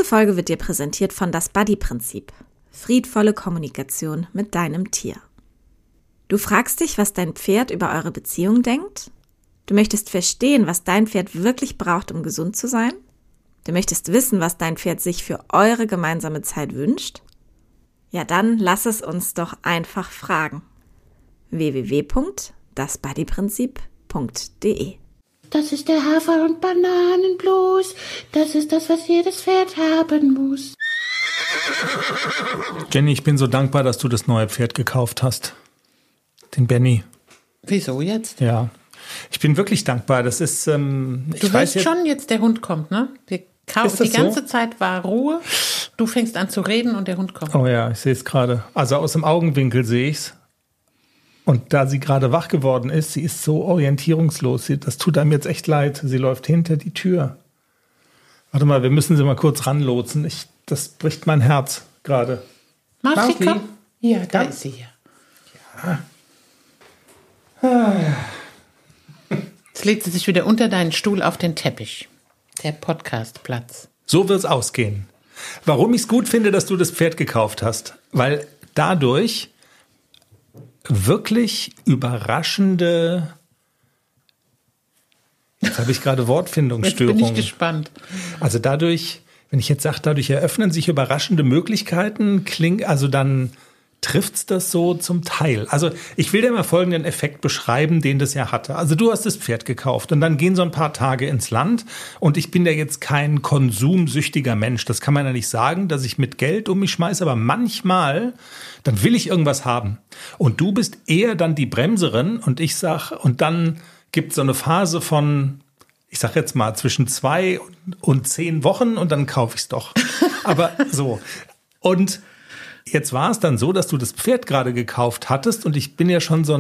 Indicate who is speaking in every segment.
Speaker 1: Folge wird dir präsentiert von das Buddy-Prinzip. Friedvolle Kommunikation mit deinem Tier. Du fragst dich, was dein Pferd über eure Beziehung denkt? Du möchtest verstehen, was dein Pferd wirklich braucht, um gesund zu sein? Du möchtest wissen, was dein Pferd sich für eure gemeinsame Zeit wünscht? Ja, dann lass es uns doch einfach fragen. www.dasbuddyprinzip.de.
Speaker 2: Das ist der Hafer- und Bananenblues. Das ist das, was jedes Pferd haben muss.
Speaker 3: Jenny, ich bin so dankbar, dass du das neue Pferd gekauft hast. Den Benny.
Speaker 2: Wieso jetzt?
Speaker 3: Ja, ich bin wirklich dankbar. Das ist,
Speaker 2: Du weißt schon, jetzt der Hund kommt, ne? Die ganze Zeit war Ruhe. Du fängst an zu reden und der Hund kommt.
Speaker 3: Oh ja, ich sehe es gerade. Also aus dem Augenwinkel sehe ich es. Und da sie gerade wach geworden ist, sie ist so orientierungslos. Das tut einem jetzt echt leid. Sie läuft hinter die Tür. Warte mal, wir müssen sie mal kurz ranlotsen. Das bricht mein Herz gerade.
Speaker 2: Marci, komm. Ja, da ist sie ja. Jetzt legt sie sich wieder unter deinen Stuhl auf den Teppich. Der Podcastplatz.
Speaker 3: So wird es ausgehen. Warum ich es gut finde, dass du das Pferd gekauft hast? Weil dadurch wirklich überraschende, jetzt habe ich gerade Wortfindungsstörungen.
Speaker 2: Jetzt bin ich gespannt.
Speaker 3: Also dadurch, wenn ich jetzt sage, dadurch eröffnen sich überraschende Möglichkeiten, dann trifft's das so zum Teil. Also ich will dir mal folgenden Effekt beschreiben, den das ja hatte. Also du hast das Pferd gekauft und dann gehen so ein paar Tage ins Land und ich bin ja jetzt kein konsumsüchtiger Mensch. Das kann man ja nicht sagen, dass ich mit Geld um mich schmeiße, aber manchmal, dann will ich irgendwas haben. Und du bist eher dann die Bremserin und ich sag, und dann gibt's so eine Phase von, ich sag jetzt mal, zwischen 2 und 10 Wochen und dann kaufe ich's doch. Aber so. Und jetzt war es dann so, dass du das Pferd gerade gekauft hattest und ich bin ja schon so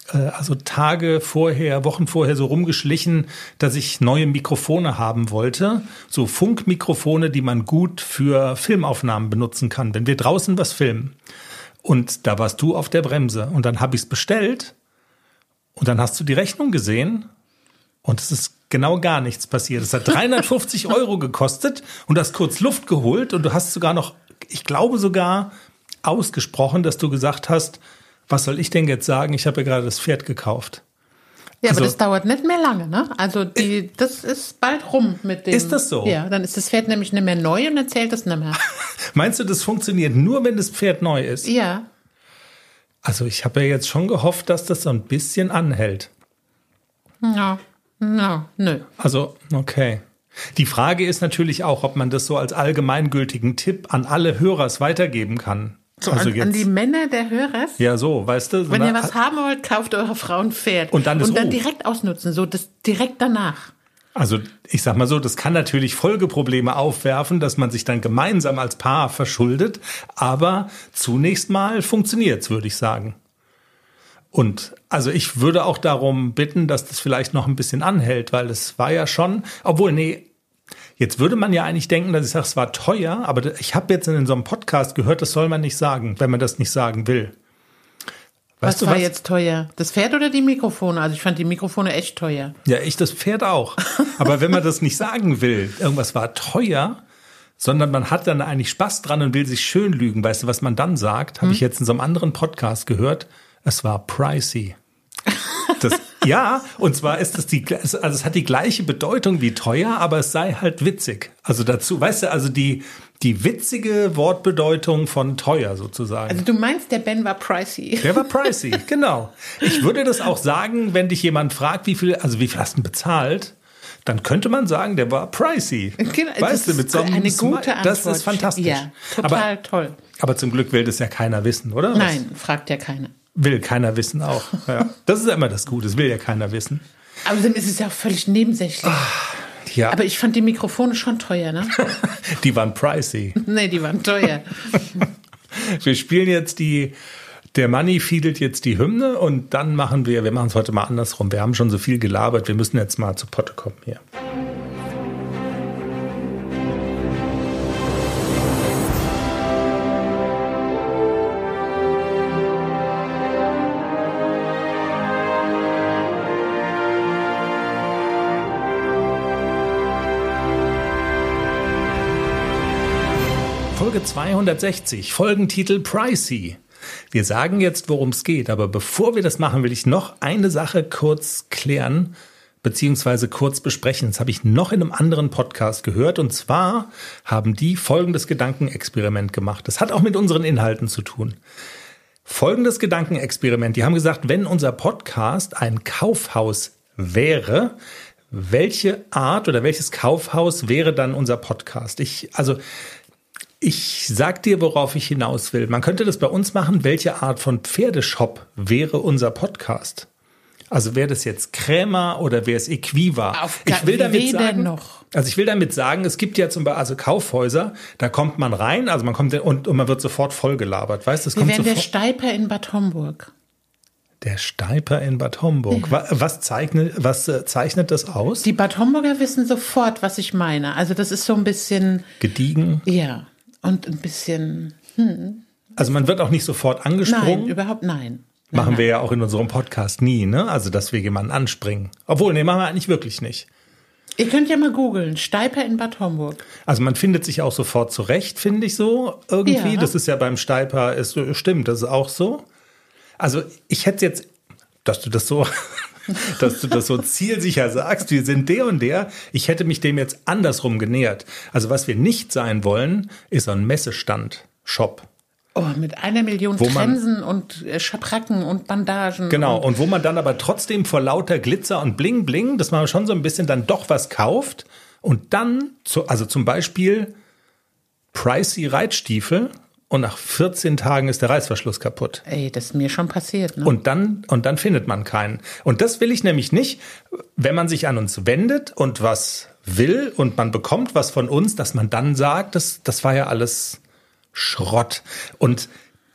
Speaker 3: Tage vorher, Wochen vorher so rumgeschlichen, dass ich neue Mikrofone haben wollte. So Funkmikrofone, die man gut für Filmaufnahmen benutzen kann, wenn wir draußen was filmen. Und da warst du auf der Bremse und dann habe ich es bestellt und dann hast du die Rechnung gesehen und es ist genau gar nichts passiert. Es hat 350 € gekostet und du hast kurz Luft geholt und du hast sogar noch, ich glaube sogar ausgesprochen, dass du gesagt hast, was soll ich denn jetzt sagen? Ich habe ja gerade das Pferd gekauft.
Speaker 2: Ja, aber das dauert nicht mehr lange, ne? Also das ist bald rum mit dem.
Speaker 3: Ist das so?
Speaker 2: Ja, dann ist das Pferd nämlich nicht mehr neu und dann zählt das nicht mehr.
Speaker 3: Meinst du, das funktioniert nur, wenn das Pferd neu ist?
Speaker 2: Ja.
Speaker 3: Also ich habe ja jetzt schon gehofft, dass das so ein bisschen anhält.
Speaker 2: Ja, nö.
Speaker 3: Also, okay. Die Frage ist natürlich auch, ob man das so als allgemeingültigen Tipp an alle Hörers weitergeben kann.
Speaker 2: So,
Speaker 3: also
Speaker 2: an die Männer der Hörer?
Speaker 3: Ja, so, weißt du.
Speaker 2: Wenn ihr was haben wollt, kauft eurer Frau ein Pferd.
Speaker 3: Und dann
Speaker 2: direkt ausnutzen, so das direkt danach.
Speaker 3: Also ich sag mal so, das kann natürlich Folgeprobleme aufwerfen, dass man sich dann gemeinsam als Paar verschuldet. Aber zunächst mal funktioniert's, würde ich sagen. Und also ich würde auch darum bitten, dass das vielleicht noch ein bisschen anhält, weil es war ja schon, jetzt würde man ja eigentlich denken, dass ich sage, es war teuer, aber ich habe jetzt in so einem Podcast gehört, das soll man nicht sagen, wenn man das nicht sagen will.
Speaker 2: Was war jetzt teuer? Das Pferd oder die Mikrofone? Also ich fand die Mikrofone echt teuer.
Speaker 3: Ja, ich das Pferd auch. Aber wenn man das nicht sagen will, irgendwas war teuer, sondern man hat dann eigentlich Spaß dran und will sich schön lügen, weißt du, was man dann sagt, habe ich jetzt in so einem anderen Podcast gehört, es war pricey. Ja, und zwar ist es es hat die gleiche Bedeutung wie teuer, aber es sei halt witzig. Also dazu, weißt du, also die witzige Wortbedeutung von teuer sozusagen.
Speaker 2: Also du meinst, der Ben war pricey.
Speaker 3: Der war pricey, genau. Ich würde das auch sagen, wenn dich jemand fragt, wie viel hast du bezahlt? Dann könnte man sagen, der war pricey.
Speaker 2: Genau,
Speaker 3: weißt du, mit so einem
Speaker 2: eine gute Antwort.
Speaker 3: Das ist fantastisch.
Speaker 2: Ja, total toll.
Speaker 3: Aber zum Glück will das ja keiner wissen, oder?
Speaker 2: Nein, fragt ja keiner.
Speaker 3: Will keiner wissen auch. Ja. Das ist ja immer das Gute, das will ja keiner wissen.
Speaker 2: Aber dann ist es ja auch völlig nebensächlich.
Speaker 3: Ja.
Speaker 2: Aber ich fand die Mikrofone schon teuer, ne?
Speaker 3: Die waren pricey.
Speaker 2: Nee, die waren teuer.
Speaker 3: Wir spielen jetzt der Manni fiedelt jetzt die Hymne und dann machen wir es heute mal andersrum. Wir haben schon so viel gelabert, wir müssen jetzt mal zu Potte kommen hier. Folge 260, Folgentitel Pricey. Wir sagen jetzt, worum es geht, aber bevor wir das machen, will ich noch eine Sache kurz klären, beziehungsweise kurz besprechen. Das habe ich noch in einem anderen Podcast gehört, und zwar haben die folgendes Gedankenexperiment gemacht. Das hat auch mit unseren Inhalten zu tun. Folgendes Gedankenexperiment. Die haben gesagt, wenn unser Podcast ein Kaufhaus wäre, welche Art oder welches Kaufhaus wäre dann unser Podcast? Ich sag dir, worauf ich hinaus will. Man könnte das bei uns machen. Welche Art von Pferdeshop wäre unser Podcast? Also wäre das jetzt Krämer oder wäre es Equiva? Ich will damit sagen, es gibt ja zum Beispiel Kaufhäuser, da kommt man rein, also man kommt und man wird sofort vollgelabert. Weißt,
Speaker 2: wir wären der Steiper in Bad Homburg.
Speaker 3: Der Steiper in Bad Homburg. Ja. Was zeichnet das aus?
Speaker 2: Die Bad Homburger wissen sofort, was ich meine. Also das ist so ein bisschen
Speaker 3: gediegen.
Speaker 2: Ja, und ein bisschen.
Speaker 3: Also man wird auch nicht sofort angesprungen.
Speaker 2: Nein, überhaupt nein.
Speaker 3: Machen wir ja auch in unserem Podcast nie, ne? Also dass wir jemanden anspringen. Obwohl, nee, machen wir eigentlich wirklich nicht.
Speaker 2: Ihr könnt ja mal googeln, Steiper in Bad Homburg.
Speaker 3: Also man findet sich auch sofort zurecht, finde ich so irgendwie. Ja. Das ist ja beim Steiper, stimmt, das ist auch so. Also ich hätte jetzt, dass du das so zielsicher sagst, wir sind der und der, ich hätte mich dem jetzt andersrum genähert. Also was wir nicht sein wollen, ist so ein Messestand-Shop.
Speaker 2: Oh, mit 1 Million Trensen und Schabracken und Bandagen.
Speaker 3: Genau, und wo man dann aber trotzdem vor lauter Glitzer und Bling Bling, dass man schon so ein bisschen dann doch was kauft und dann, also zum Beispiel Pricey Reitstiefel, und nach 14 Tagen ist der Reißverschluss kaputt.
Speaker 2: Ey, das ist mir schon passiert, ne?
Speaker 3: Und dann findet man keinen. Und das will ich nämlich nicht, wenn man sich an uns wendet und was will und man bekommt was von uns, dass man dann sagt, das war ja alles Schrott. Und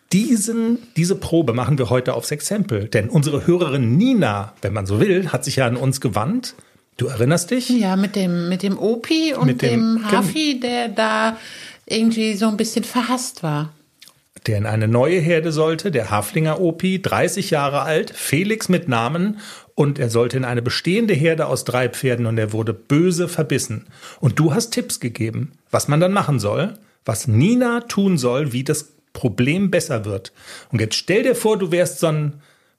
Speaker 3: diese Probe machen wir heute aufs Exempel. Denn unsere Hörerin Nina, wenn man so will, hat sich ja an uns gewandt. Du erinnerst dich?
Speaker 2: Ja, mit dem Opi und dem Hafi, der da irgendwie so ein bisschen verhasst war.
Speaker 3: Der in eine neue Herde sollte, der Haflinger Opi, 30 Jahre alt, Felix mit Namen, und er sollte in eine bestehende Herde aus 3 Pferden und er wurde böse verbissen. Und du hast Tipps gegeben, was man dann machen soll, was Nina tun soll, wie das Problem besser wird. Und jetzt stell dir vor, du wärst so ein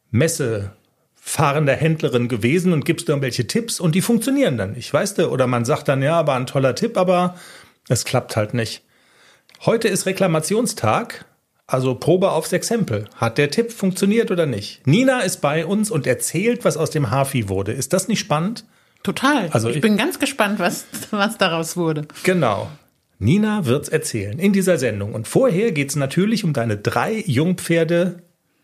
Speaker 3: messefahrender Händlerin gewesen und gibst irgendwelche Tipps und die funktionieren dann nicht, weißt du? Oder man sagt dann, ja, war ein toller Tipp, aber es klappt halt nicht. Heute ist Reklamationstag, also Probe aufs Exempel. Hat der Tipp funktioniert oder nicht? Nina ist bei uns und erzählt, was aus dem Hafi wurde. Ist das nicht spannend?
Speaker 2: Total. Also ich bin ganz gespannt, was daraus wurde.
Speaker 3: Genau. Nina wird's erzählen in dieser Sendung. Und vorher geht's natürlich um deine 3 Jungpferde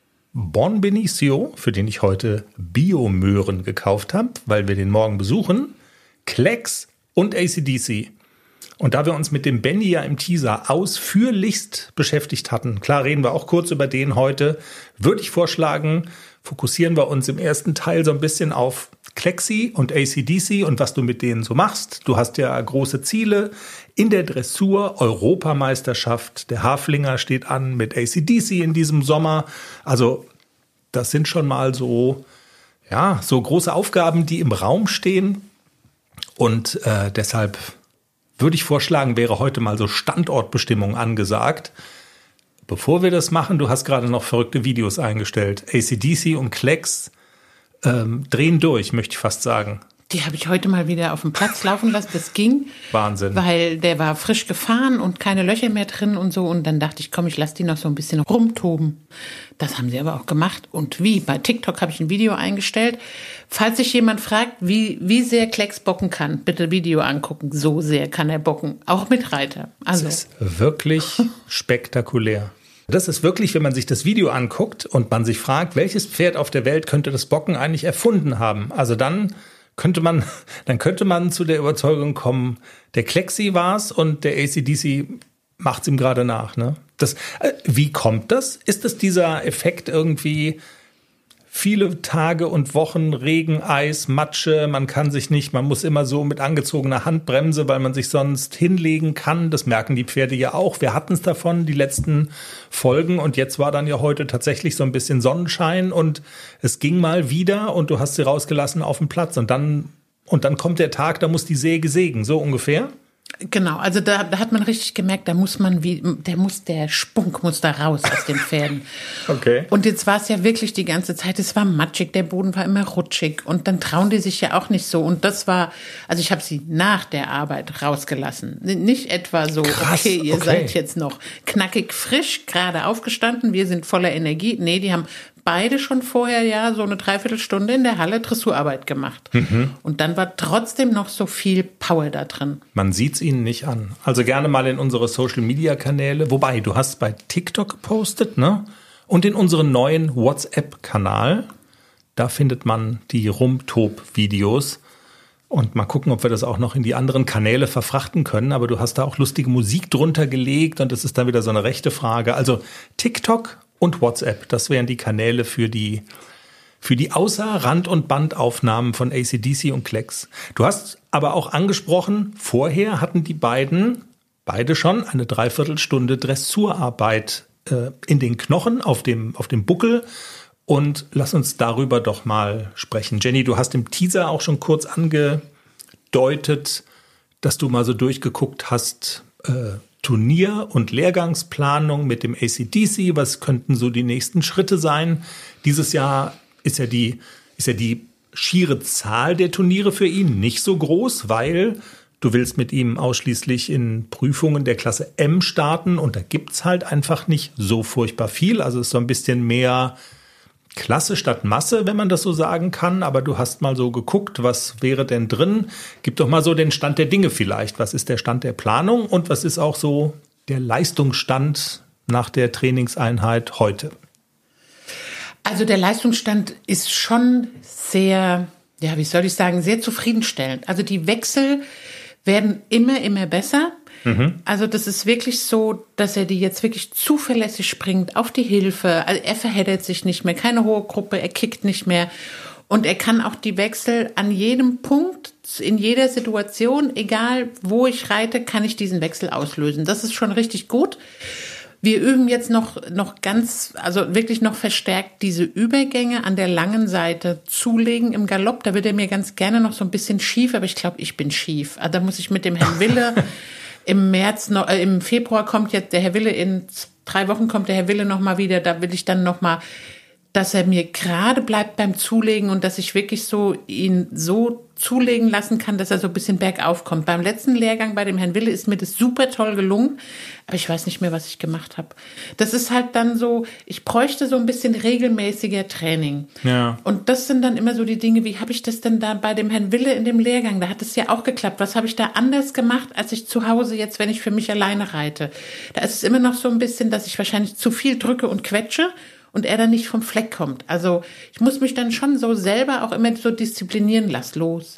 Speaker 3: Bon Benicio, für den ich heute Biomöhren gekauft habe, weil wir den morgen besuchen, Klecks und AC/DC. Und da wir uns mit dem Benny ja im Teaser ausführlichst beschäftigt hatten, klar reden wir auch kurz über den heute, würde ich vorschlagen, fokussieren wir uns im ersten Teil so ein bisschen auf Klecksi und AC/DC und was du mit denen so machst. Du hast ja große Ziele in der Dressur, Europameisterschaft, der Haflinger steht an mit AC/DC in diesem Sommer. Also das sind schon mal so große Aufgaben, die im Raum stehen. Und deshalb würde ich vorschlagen, wäre heute mal so Standortbestimmung angesagt. Bevor wir das machen, du hast gerade noch verrückte Videos eingestellt. AC/DC und Klecks drehen durch, möchte ich fast sagen.
Speaker 2: Die habe ich heute mal wieder auf dem Platz laufen lassen. Das ging.
Speaker 3: Wahnsinn.
Speaker 2: Weil der war frisch gefahren und keine Löcher mehr drin und so. Und dann dachte ich, komm, ich lasse die noch so ein bisschen rumtoben. Das haben sie aber auch gemacht. Und wie? Bei TikTok habe ich ein Video eingestellt. Falls sich jemand fragt, wie sehr Klecks bocken kann, bitte Video angucken. So sehr kann er bocken. Auch mit Reiter. Also.
Speaker 3: Das ist wirklich spektakulär. Das ist wirklich, wenn man sich das Video anguckt und man sich fragt, welches Pferd auf der Welt könnte das Bocken eigentlich erfunden haben. Also dann könnte man zu der Überzeugung kommen, der Klecksi war's und der AC/DC macht's ihm gerade nach. Ne? Wie kommt das? Ist es dieser Effekt irgendwie viele Tage und Wochen Regen, Eis, Matsche, man muss immer so mit angezogener Handbremse, weil man sich sonst hinlegen kann. Das merken die Pferde ja auch. Wir hatten es davon, die letzten Folgen, und jetzt war dann ja heute tatsächlich so ein bisschen Sonnenschein und es ging mal wieder und du hast sie rausgelassen auf den Platz und dann kommt der Tag, da muss die Säge sägen, so ungefähr.
Speaker 2: Genau, also da hat man richtig gemerkt, der Spunk muss da raus aus den Pferden.
Speaker 3: Okay.
Speaker 2: Und jetzt war es ja wirklich die ganze Zeit, es war matschig, der Boden war immer rutschig und dann trauen die sich ja auch nicht so. Und das war, also ich habe sie nach der Arbeit rausgelassen. Nicht etwa so,
Speaker 3: Krass,
Speaker 2: okay, ihr
Speaker 3: okay.
Speaker 2: seid jetzt noch knackig frisch, gerade aufgestanden, wir sind voller Energie. Nee, die haben beide schon vorher ja so eine Dreiviertelstunde in der Halle Dressurarbeit gemacht. Und dann war trotzdem noch so viel Power da drin.
Speaker 3: Man sieht es ihnen nicht an. Also gerne mal in unsere Social-Media-Kanäle. Wobei, du hast bei TikTok gepostet, ne? Und in unseren neuen WhatsApp-Kanal. Da findet man die Rumtob-Videos. Und mal gucken, ob wir das auch noch in die anderen Kanäle verfrachten können. Aber du hast da auch lustige Musik drunter gelegt. Und das ist dann wieder so eine rechte Frage. Also TikTok und WhatsApp, das wären die Kanäle für die Außer-, Rand- und Bandaufnahmen von AC/DC und Klecks. Du hast aber auch angesprochen, vorher hatten die beide schon eine Dreiviertelstunde Dressurarbeit in den Knochen, auf dem Buckel. Und lass uns darüber doch mal sprechen. Jenny, du hast im Teaser auch schon kurz angedeutet, dass du mal so durchgeguckt hast, Turnier- und Lehrgangsplanung mit dem AC/DC. Was könnten so die nächsten Schritte sein? Dieses Jahr ist ja die schiere Zahl der Turniere für ihn nicht so groß, weil du willst mit ihm ausschließlich in Prüfungen der Klasse M starten und da gibt's halt einfach nicht so furchtbar viel. Also es ist so ein bisschen mehr Klasse statt Masse, wenn man das so sagen kann. Aber du hast mal so geguckt, was wäre denn drin? Gib doch mal so den Stand der Dinge vielleicht. Was ist der Stand der Planung und was ist auch so der Leistungsstand nach der Trainingseinheit heute?
Speaker 2: Also der Leistungsstand ist schon sehr, ja, wie soll ich sagen, sehr zufriedenstellend. Also die Wechsel werden immer besser. Also das ist wirklich so, dass er die jetzt wirklich zuverlässig springt auf die Hilfe. Also er verheddert sich nicht mehr, keine hohe Gruppe, er kickt nicht mehr. Und er kann auch die Wechsel an jedem Punkt, in jeder Situation, egal wo ich reite, kann ich diesen Wechsel auslösen. Das ist schon richtig gut. Wir üben jetzt noch ganz, also wirklich noch verstärkt diese Übergänge an der langen Seite zulegen im Galopp. Da wird er mir ganz gerne noch so ein bisschen schief, aber ich glaube, ich bin schief. Also da muss ich mit dem Herrn Wille im Februar kommt jetzt der Herr Wille, in 3 Wochen kommt der Herr Wille noch mal wieder. Da will ich dann noch mal, dass er mir gerade bleibt beim Zulegen und dass ich wirklich so ihn so zulegen lassen kann, dass er so ein bisschen bergauf kommt. Beim letzten Lehrgang bei dem Herrn Wille ist mir das super toll gelungen, aber ich weiß nicht mehr, was ich gemacht habe. Das ist halt dann so, ich bräuchte so ein bisschen regelmäßiger Training.
Speaker 3: Ja.
Speaker 2: Und das sind dann immer so die Dinge, wie habe ich das denn da bei dem Herrn Wille in dem Lehrgang? Da hat es ja auch geklappt. Was habe ich da anders gemacht, als ich zu Hause jetzt, wenn ich für mich alleine reite? Da ist es immer noch so ein bisschen, dass ich wahrscheinlich zu viel drücke und quetsche und er dann nicht vom Fleck kommt. Also ich muss mich dann schon so selber auch immer so disziplinieren. Lass los,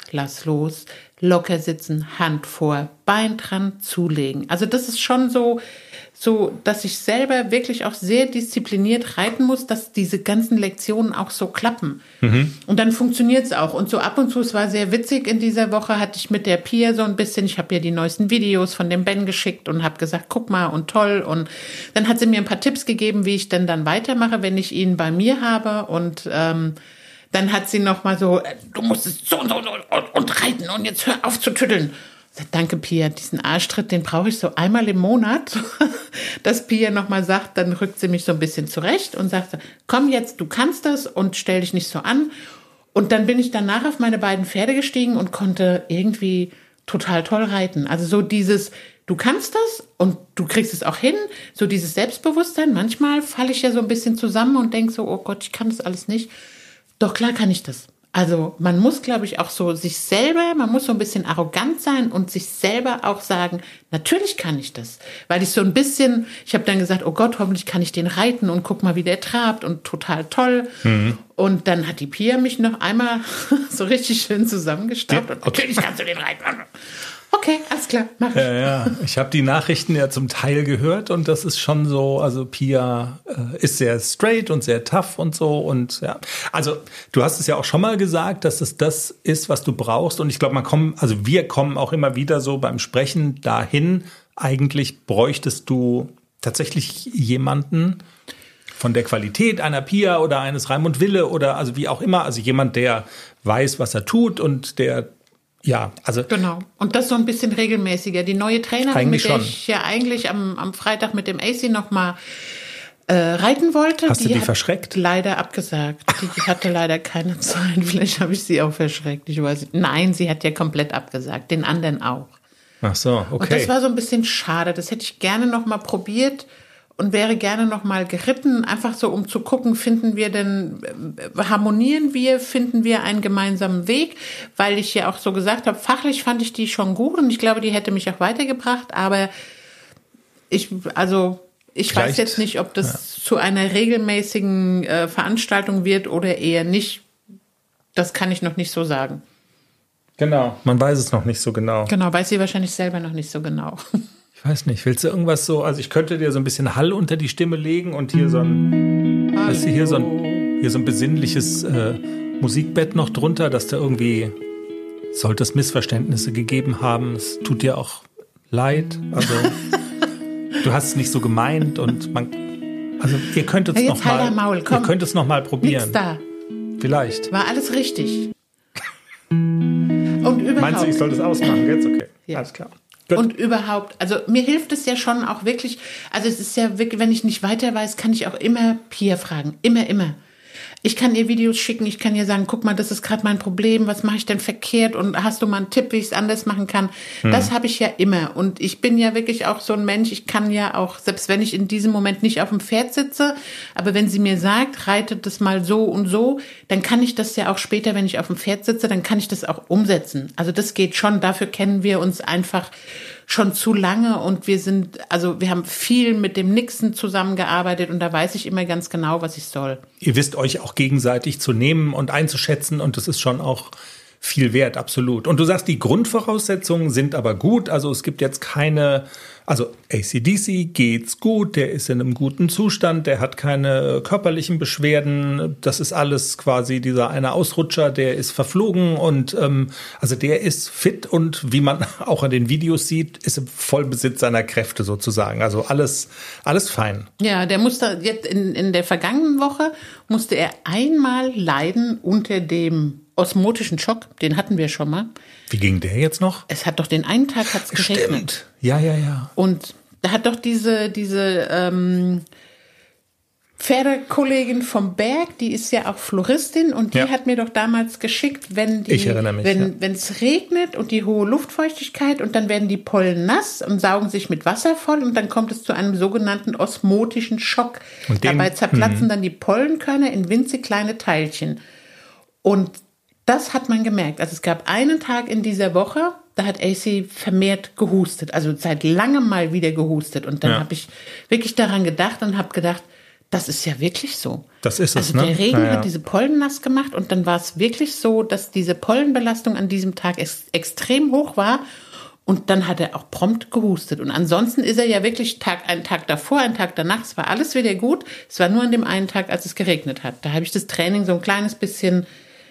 Speaker 2: locker sitzen, Hand vor, Bein dran, zulegen. Also das ist schon so, dass ich selber wirklich auch sehr diszipliniert reiten muss, dass diese ganzen Lektionen auch so klappen. Und dann funktioniert es auch. Und so ab und zu, es war sehr witzig, in dieser Woche hatte ich mit der Pia so ein bisschen, ich habe ihr die neuesten Videos von dem Ben geschickt und habe gesagt, guck mal und toll. Und dann hat sie mir ein paar Tipps gegeben, wie ich denn dann weitermache, wenn ich ihn bei mir habe. Und dann hat sie noch mal so, du musst es so und reiten und jetzt hör auf zu tütteln. Danke, Pia. Diesen Arschtritt, den brauche ich so einmal im Monat, dass Pia nochmal sagt, dann rückt sie mich so ein bisschen zurecht und sagt, komm jetzt, du kannst das und stell dich nicht so an. Und dann bin ich danach auf meine beiden Pferde gestiegen und konnte irgendwie total toll reiten. Also so dieses, du kannst das und du kriegst es auch hin, so dieses Selbstbewusstsein. Manchmal falle ich ja so ein bisschen zusammen und denke so, oh Gott, ich kann das alles nicht. Doch klar kann ich das. Also man muss, glaube ich, auch so sich selber, man muss so ein bisschen arrogant sein und sich selber auch sagen, natürlich kann ich das. Weil ich so ein bisschen, ich habe dann gesagt, oh Gott, hoffentlich kann ich den reiten und guck mal, wie der trabt und total toll. Und dann hat die Pia mich noch einmal so richtig schön zusammengestaubt und natürlich kannst du den reiten. Okay, alles klar, mach ich.
Speaker 3: Ja. Ich habe die Nachrichten ja zum Teil gehört und das ist schon so, also Pia ist sehr straight und sehr tough und so und ja. Also du hast es ja auch schon mal gesagt, dass es das ist, was du brauchst und ich glaube, wir kommen auch immer wieder so beim Sprechen dahin, eigentlich bräuchtest du tatsächlich jemanden von der Qualität einer Pia oder eines Raimund Wille oder also wie auch immer, also jemand, der weiß, was er tut und der Ja, also.
Speaker 2: Genau. Und das so ein bisschen regelmäßiger. Die neue Trainerin, mit der ich ja eigentlich am Freitag mit dem AC nochmal reiten wollte.
Speaker 3: Hast du die verschreckt?
Speaker 2: Leider abgesagt. Die hatte leider keine Zeit. Vielleicht habe ich sie auch verschreckt. Ich weiß nicht. Nein, sie hat ja komplett abgesagt. Den anderen auch.
Speaker 3: Ach so, okay.
Speaker 2: Und das war so ein bisschen schade. Das hätte ich gerne noch mal probiert und wäre gerne noch mal geritten. Einfach so, um zu gucken, harmonieren wir, finden wir einen gemeinsamen Weg? Weil ich ja auch so gesagt habe, fachlich fand ich die schon gut und ich glaube, die hätte mich auch weitergebracht. Aber ich weiß jetzt nicht, ob das zu einer regelmäßigen Veranstaltung wird oder eher nicht. Das kann ich noch nicht so sagen.
Speaker 3: Genau. Man weiß es noch nicht so genau.
Speaker 2: Genau, weiß sie wahrscheinlich selber noch nicht so genau.
Speaker 3: Ich weiß nicht, willst du irgendwas so, also ich könnte dir so ein bisschen Hall unter die Stimme legen und hier so ein besinnliches Musikbett noch drunter, dass da irgendwie, sollte es Missverständnisse gegeben haben, es tut dir auch leid, also du hast es nicht so gemeint und ihr könnt es noch mal probieren.
Speaker 2: Nix da.
Speaker 3: Vielleicht.
Speaker 2: War alles richtig. Und überhaupt.
Speaker 3: Meinst du, ich soll das ausmachen jetzt? Okay,
Speaker 2: ja.
Speaker 3: Alles klar.
Speaker 2: Gut. Und überhaupt, also mir hilft es ja schon auch wirklich, also es ist ja wirklich, wenn ich nicht weiter weiß, kann ich auch immer Pia fragen. Immer. Ich kann ihr Videos schicken, ich kann ihr sagen, guck mal, das ist gerade mein Problem, was mache ich denn verkehrt und hast du mal einen Tipp, wie ich es anders machen kann? Das habe ich ja immer und ich bin ja wirklich auch so ein Mensch, ich kann ja auch, selbst wenn ich in diesem Moment nicht auf dem Pferd sitze, aber wenn sie mir sagt, reitet das mal so und so, dann kann ich das ja auch später, wenn ich auf dem Pferd sitze, dann kann ich das auch umsetzen. Also das geht schon, dafür kennen wir uns einfach schon zu lange und wir haben viel mit dem Nixon zusammengearbeitet und da weiß ich immer ganz genau, was ich soll.
Speaker 3: Ihr wisst euch auch gegenseitig zu nehmen und einzuschätzen und das ist schon auch viel wert, absolut. Und du sagst, die Grundvoraussetzungen sind aber gut, also es gibt jetzt AC/DC geht's gut, der ist in einem guten Zustand, der hat keine körperlichen Beschwerden, das ist alles quasi dieser eine Ausrutscher, der ist verflogen und also der ist fit und wie man auch in den Videos sieht, ist im Vollbesitz seiner Kräfte sozusagen, also alles fein.
Speaker 2: Ja, der musste jetzt in der vergangenen Woche musste er einmal leiden unter dem osmotischen Schock, den hatten wir schon mal.
Speaker 3: Wie ging der jetzt noch?
Speaker 2: Es hat doch den einen Tag geregnet.
Speaker 3: Stimmt. Ja.
Speaker 2: Und da hat doch diese Pferdekollegin vom Berg, die ist ja auch Floristin und die hat mir doch damals geschickt, wenn es regnet und die hohe Luftfeuchtigkeit und dann werden die Pollen nass und saugen sich mit Wasser voll und dann kommt es zu einem sogenannten osmotischen Schock. Und dabei zerplatzen dann die Pollenkörner in winzig kleine Teilchen. Und das hat man gemerkt. Also es gab einen Tag in dieser Woche, da hat AC vermehrt gehustet, also seit langem mal wieder gehustet. Und dann habe ich wirklich daran gedacht und habe gedacht, das ist ja wirklich so.
Speaker 3: Das ist es,
Speaker 2: also der Regen hat diese Pollen nass gemacht und dann war es wirklich so, dass diese Pollenbelastung an diesem Tag extrem hoch war. Und dann hat er auch prompt gehustet. Und ansonsten ist er ja wirklich einen Tag davor, einen Tag danach, es war alles wieder gut. Es war nur an dem einen Tag, als es geregnet hat. Da habe ich das Training so ein kleines bisschen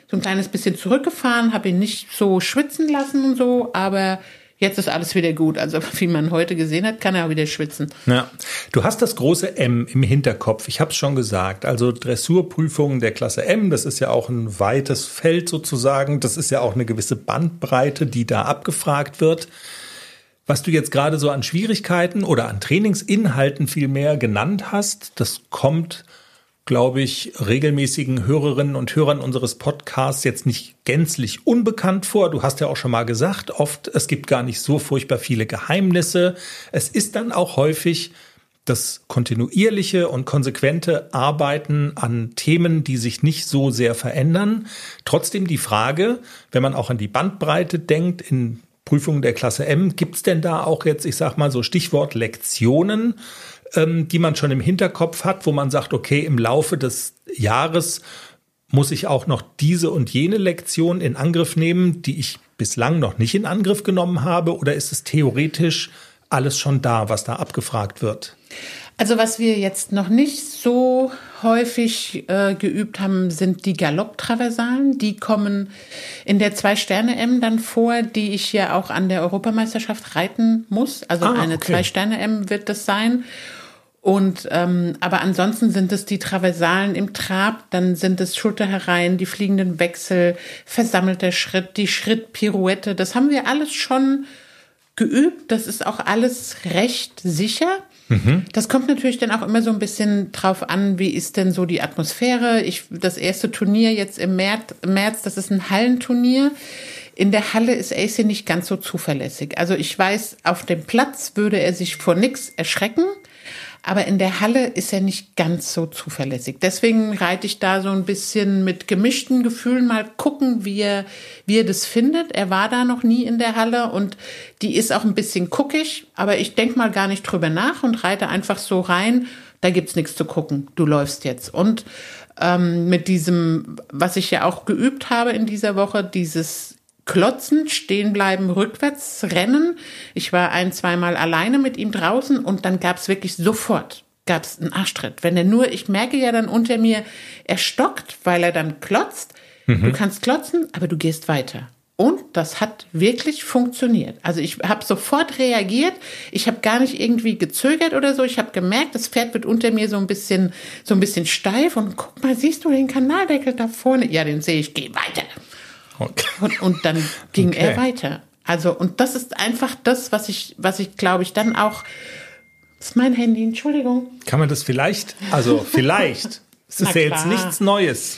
Speaker 2: zurückgefahren, habe ihn nicht so schwitzen lassen und so, aber jetzt ist alles wieder gut. Also wie man heute gesehen hat, kann er auch wieder schwitzen.
Speaker 3: Ja, du hast das große M im Hinterkopf. Ich habe es schon gesagt. Also Dressurprüfungen der Klasse M, das ist ja auch ein weites Feld sozusagen. Das ist ja auch eine gewisse Bandbreite, die da abgefragt wird. Was du jetzt gerade so an Schwierigkeiten oder an Trainingsinhalten vielmehr genannt hast, das kommt, glaube ich, regelmäßigen Hörerinnen und Hörern unseres Podcasts jetzt nicht gänzlich unbekannt vor. Du hast ja auch schon mal gesagt, oft, es gibt gar nicht so furchtbar viele Geheimnisse. Es ist dann auch häufig das kontinuierliche und konsequente Arbeiten an Themen, die sich nicht so sehr verändern. Trotzdem die Frage, wenn man auch an die Bandbreite denkt, in Prüfungen der Klasse M, gibt es denn da auch jetzt, ich sag mal so Stichwort Lektionen, die man schon im Hinterkopf hat, wo man sagt, okay, im Laufe des Jahres muss ich auch noch diese und jene Lektion in Angriff nehmen, die ich bislang noch nicht in Angriff genommen habe? Oder ist es theoretisch alles schon da, was da abgefragt wird?
Speaker 2: Also was wir jetzt noch nicht so häufig geübt haben, sind die Galopptraversalen. Die kommen in der 2-Sterne-M dann vor, die ich ja auch an der Europameisterschaft reiten muss. Also eine 2-Sterne-M wird das sein. Und aber ansonsten sind es die Traversalen im Trab, dann sind es Schulterhereien, die fliegenden Wechsel, versammelter Schritt, die Schrittpirouette. Das haben wir alles schon geübt. Das ist auch alles recht sicher. Das kommt natürlich dann auch immer so ein bisschen drauf an, wie ist denn so die Atmosphäre. Das erste Turnier jetzt im März, das ist ein Hallenturnier. In der Halle ist AC nicht ganz so zuverlässig. Also ich weiß, auf dem Platz würde er sich vor nichts erschrecken, aber in der Halle ist er nicht ganz so zuverlässig. Deswegen reite ich da so ein bisschen mit gemischten Gefühlen, mal gucken, wie er das findet. Er war da noch nie in der Halle und die ist auch ein bisschen guckig, aber ich denke mal gar nicht drüber nach und reite einfach so rein. Da gibt's nichts zu gucken. Du läufst jetzt. Und mit diesem, was ich ja auch geübt habe in dieser Woche, dieses Klotzen, stehen bleiben, rückwärts rennen. Ich war 1-2 Mal alleine mit ihm draußen und dann gab's wirklich sofort einen Arschtritt. Ich merke ja dann unter mir, er stockt, weil er dann klotzt. Du kannst klotzen, aber du gehst weiter. Und das hat wirklich funktioniert. Also ich habe sofort reagiert. Ich habe gar nicht irgendwie gezögert oder so. Ich habe gemerkt, das Pferd wird unter mir so ein bisschen steif. Und guck mal, siehst du den Kanaldeckel da vorne? Ja, den sehe ich. Geh weiter. Okay. Und dann ging er weiter. Also, und das ist einfach das, was ich glaube ich, dann auch, das ist mein Handy, Entschuldigung.
Speaker 3: Kann man das vielleicht, es ist ja jetzt nichts Neues.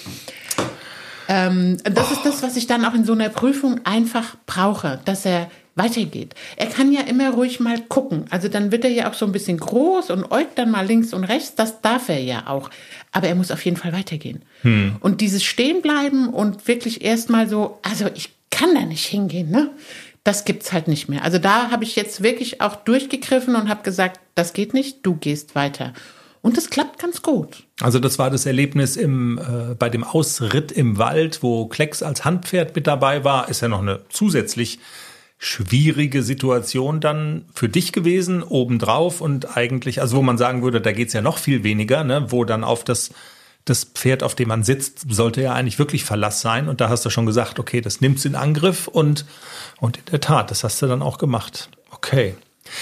Speaker 2: Das ist das, was ich dann auch in so einer Prüfung einfach brauche, dass er weitergeht. Er kann ja immer ruhig mal gucken. Also dann wird er ja auch so ein bisschen groß und äugt dann mal links und rechts. Das darf er ja auch. Aber er muss auf jeden Fall weitergehen. Und dieses Stehenbleiben und wirklich erstmal so, also ich kann da nicht hingehen, ne? Das gibt's halt nicht mehr. Also da habe ich jetzt wirklich auch durchgegriffen und habe gesagt, das geht nicht, du gehst weiter. Und das klappt ganz gut.
Speaker 3: Also das war das Erlebnis bei dem Ausritt im Wald, wo Klecks als Handpferd mit dabei war. Ist ja noch eine zusätzlich schwierige Situation dann für dich gewesen, obendrauf und eigentlich, also wo man sagen würde, da geht's ja noch viel weniger, ne, wo dann auf das Pferd, auf dem man sitzt, sollte ja eigentlich wirklich Verlass sein. Und da hast du schon gesagt, okay, das nimmt's in Angriff und in der Tat, das hast du dann auch gemacht. Okay.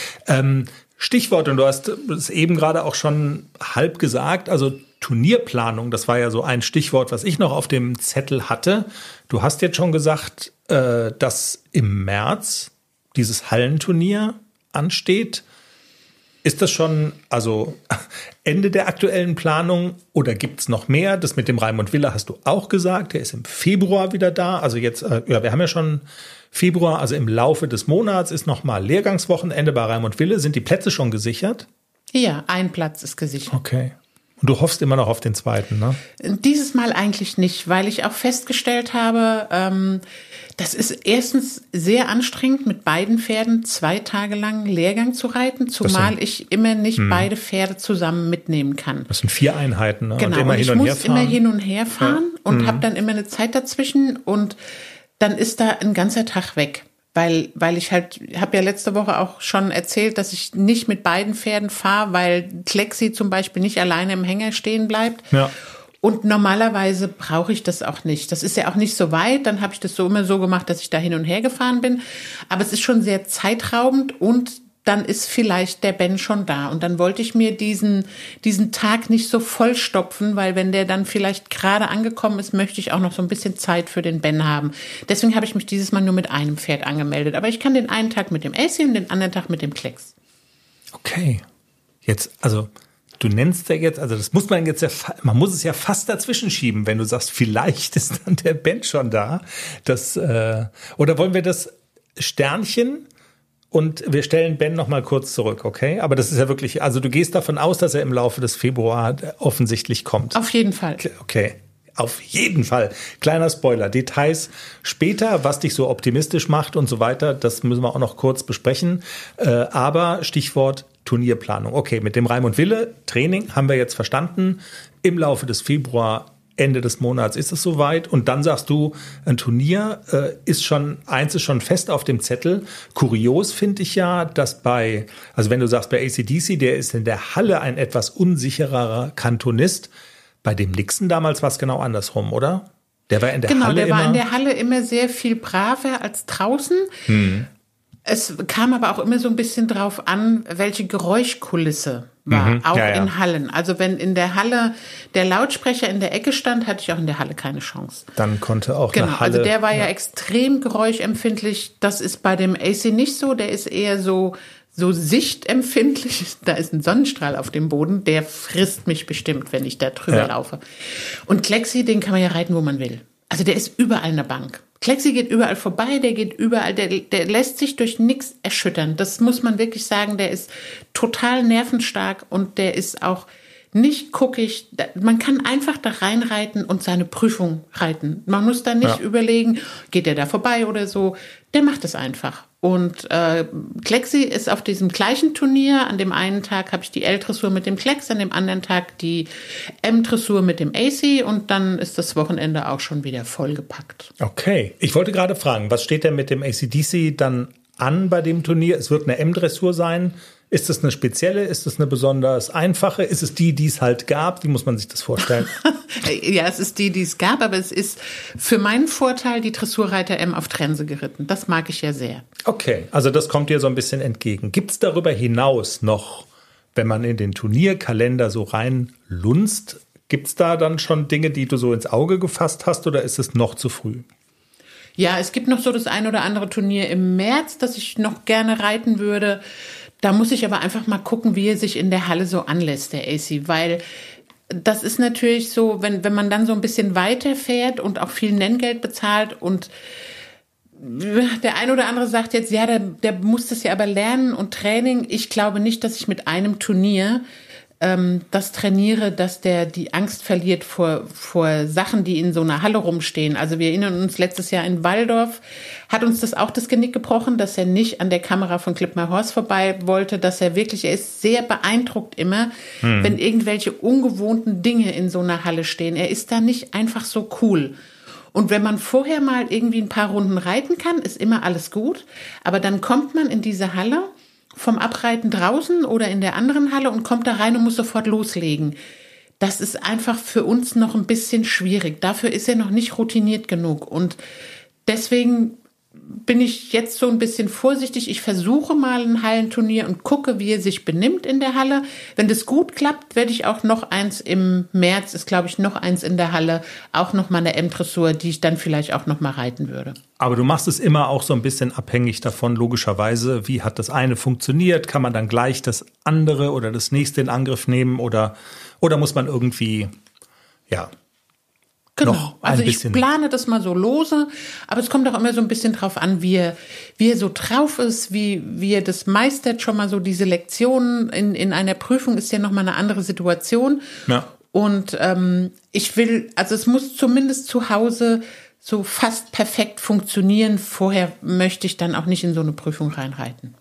Speaker 3: Stichwort, und du hast es eben gerade auch schon halb gesagt, also Turnierplanung, das war ja so ein Stichwort, was ich noch auf dem Zettel hatte. Du hast jetzt schon gesagt, dass im März dieses Hallenturnier ansteht. Ist das schon also Ende der aktuellen Planung oder gibt's noch mehr? Das mit dem Raimund Wille hast du auch gesagt, der ist im Februar wieder da. Also jetzt, wir haben ja schon Februar, also im Laufe des Monats ist nochmal Lehrgangswochenende bei Raimund Wille. Sind die Plätze schon gesichert?
Speaker 2: Ja, ein Platz ist gesichert.
Speaker 3: Okay. Und du hoffst immer noch auf den zweiten, ne?
Speaker 2: Dieses Mal eigentlich nicht, weil ich auch festgestellt habe, das ist erstens sehr anstrengend, mit beiden Pferden 2 Tage lang Lehrgang zu reiten, zumal ich immer nicht beide Pferde zusammen mitnehmen kann.
Speaker 3: Das sind 4 Einheiten, ne?
Speaker 2: Genau, und ich muss immer hin und her fahren und habe dann immer eine Zeit dazwischen und dann ist da ein ganzer Tag weg. Weil ich habe ja letzte Woche auch schon erzählt, dass ich nicht mit beiden Pferden fahre, weil Klexi zum Beispiel nicht alleine im Hänger stehen bleibt. Ja. Und normalerweise brauche ich das auch nicht. Das ist ja auch nicht so weit. Dann habe ich das immer so gemacht, dass ich da hin und her gefahren bin. Aber es ist schon sehr zeitraubend und dann ist vielleicht der Ben schon da. Und dann wollte ich mir diesen Tag nicht so vollstopfen, weil wenn der dann vielleicht gerade angekommen ist, möchte ich auch noch so ein bisschen Zeit für den Ben haben. Deswegen habe ich mich dieses Mal nur mit einem Pferd angemeldet. Aber ich kann den einen Tag mit dem AC und den anderen Tag mit dem Klecks.
Speaker 3: Okay. Jetzt, also du nennst ja jetzt, also das muss man jetzt ja, man muss es ja fast dazwischen schieben, wenn du sagst, vielleicht ist dann der Ben schon da. Oder wollen wir das Sternchen? Und wir stellen Ben noch mal kurz zurück, okay? Aber das ist ja wirklich, also du gehst davon aus, dass er im Laufe des Februar offensichtlich kommt.
Speaker 2: Auf jeden Fall.
Speaker 3: Okay, auf jeden Fall. Kleiner Spoiler, Details später, was dich so optimistisch macht und so weiter, das müssen wir auch noch kurz besprechen. Aber Stichwort Turnierplanung. Okay, mit dem Raimund Wille Training haben wir jetzt verstanden. Im Laufe des Februar, Ende des Monats ist es soweit und dann sagst du, ein Turnier ist schon fest auf dem Zettel. Kurios finde ich ja, dass also wenn du sagst bei AC/DC, der ist in der Halle ein etwas unsicherer Kantonist, bei dem Nixon damals war es genau andersrum, oder? Der war in der Halle
Speaker 2: Genau, der war in der Halle immer sehr viel braver als draußen. Es kam aber auch immer so ein bisschen drauf an, welche Geräuschkulisse war, auch
Speaker 3: ja.
Speaker 2: in Hallen. Also wenn in der Halle der Lautsprecher in der Ecke stand, hatte ich auch in der Halle keine Chance.
Speaker 3: Dann konnte auch
Speaker 2: Genau,
Speaker 3: eine Halle...
Speaker 2: also der war ja extrem geräuschempfindlich. Das ist bei dem AC nicht so. Der ist eher so sichtempfindlich. Da ist ein Sonnenstrahl auf dem Boden. Der frisst mich bestimmt, wenn ich da drüber laufe. Und Klexi, den kann man ja reiten, wo man will. Also der ist überall eine Bank. Klexi geht überall vorbei, der geht überall, der lässt sich durch nichts erschüttern. Das muss man wirklich sagen, der ist total nervenstark und der ist auch nicht guckig. Man kann einfach da reinreiten und seine Prüfung reiten. Man muss da nicht überlegen, geht der da vorbei oder so. Der macht es einfach. Und Klexi ist auf diesem gleichen Turnier. An dem einen Tag habe ich die L-Dressur mit dem Klex, an dem anderen Tag die M-Dressur mit dem AC und dann ist das Wochenende auch schon wieder vollgepackt.
Speaker 3: Okay, ich wollte gerade fragen, was steht denn mit dem AC/DC dann an bei dem Turnier? Es wird eine M-Dressur sein. Ist es eine spezielle? Ist es eine besonders einfache? Ist es die es halt gab? Wie muss man sich das vorstellen?
Speaker 2: Ja, es ist die es gab, aber es ist für meinen Vorteil die Dressurreiter M auf Trense geritten. Das mag ich ja sehr.
Speaker 3: Okay, also das kommt dir so ein bisschen entgegen. Gibt es darüber hinaus noch, wenn man in den Turnierkalender so reinlunzt, gibt es da dann schon Dinge, die du so ins Auge gefasst hast oder ist es noch zu früh?
Speaker 2: Ja, es gibt noch so das ein oder andere Turnier im März, das ich noch gerne reiten würde. Da muss ich aber einfach mal gucken, wie er sich in der Halle so anlässt, der AC, weil das ist natürlich so, wenn man dann so ein bisschen weiterfährt und auch viel Nenngeld bezahlt und der ein oder andere sagt jetzt, ja, der muss das ja aber lernen und Training. Ich glaube nicht, dass ich mit einem Turnier das trainiere, dass der die Angst verliert vor Sachen, die in so einer Halle rumstehen. Also wir erinnern uns, letztes Jahr in Waldorf hat uns das auch das Genick gebrochen, dass er nicht an der Kamera von Clip My Horse vorbei wollte, dass er ist sehr beeindruckt immer, wenn irgendwelche ungewohnten Dinge in so einer Halle stehen. Er ist da nicht einfach so cool. Und wenn man vorher mal irgendwie ein paar Runden reiten kann, ist immer alles gut. Aber dann kommt man in diese Halle vom Abreiten draußen oder in der anderen Halle und kommt da rein und muss sofort loslegen. Das ist einfach für uns noch ein bisschen schwierig. Dafür ist er noch nicht routiniert genug. Und deswegen bin ich jetzt so ein bisschen vorsichtig. Ich versuche mal ein Hallenturnier und gucke, wie er sich benimmt in der Halle. Wenn das gut klappt, werde ich auch noch eins im März, ist glaube ich noch eins in der Halle, auch noch mal eine M-Dressur, die ich dann vielleicht auch noch mal reiten würde.
Speaker 3: Aber du machst es immer auch so ein bisschen abhängig davon, logischerweise, wie hat das eine funktioniert? Kann man dann gleich das andere oder das nächste in Angriff nehmen oder muss man irgendwie,
Speaker 2: Genau, also ich plane das mal so lose, aber es kommt auch immer so ein bisschen drauf an, wie er so drauf ist, wie er das meistert, schon mal so diese Lektionen in einer Prüfung ist ja nochmal eine andere Situation. Ja. Und es muss zumindest zu Hause so fast perfekt funktionieren. Vorher möchte ich dann auch nicht in so eine Prüfung reinreiten.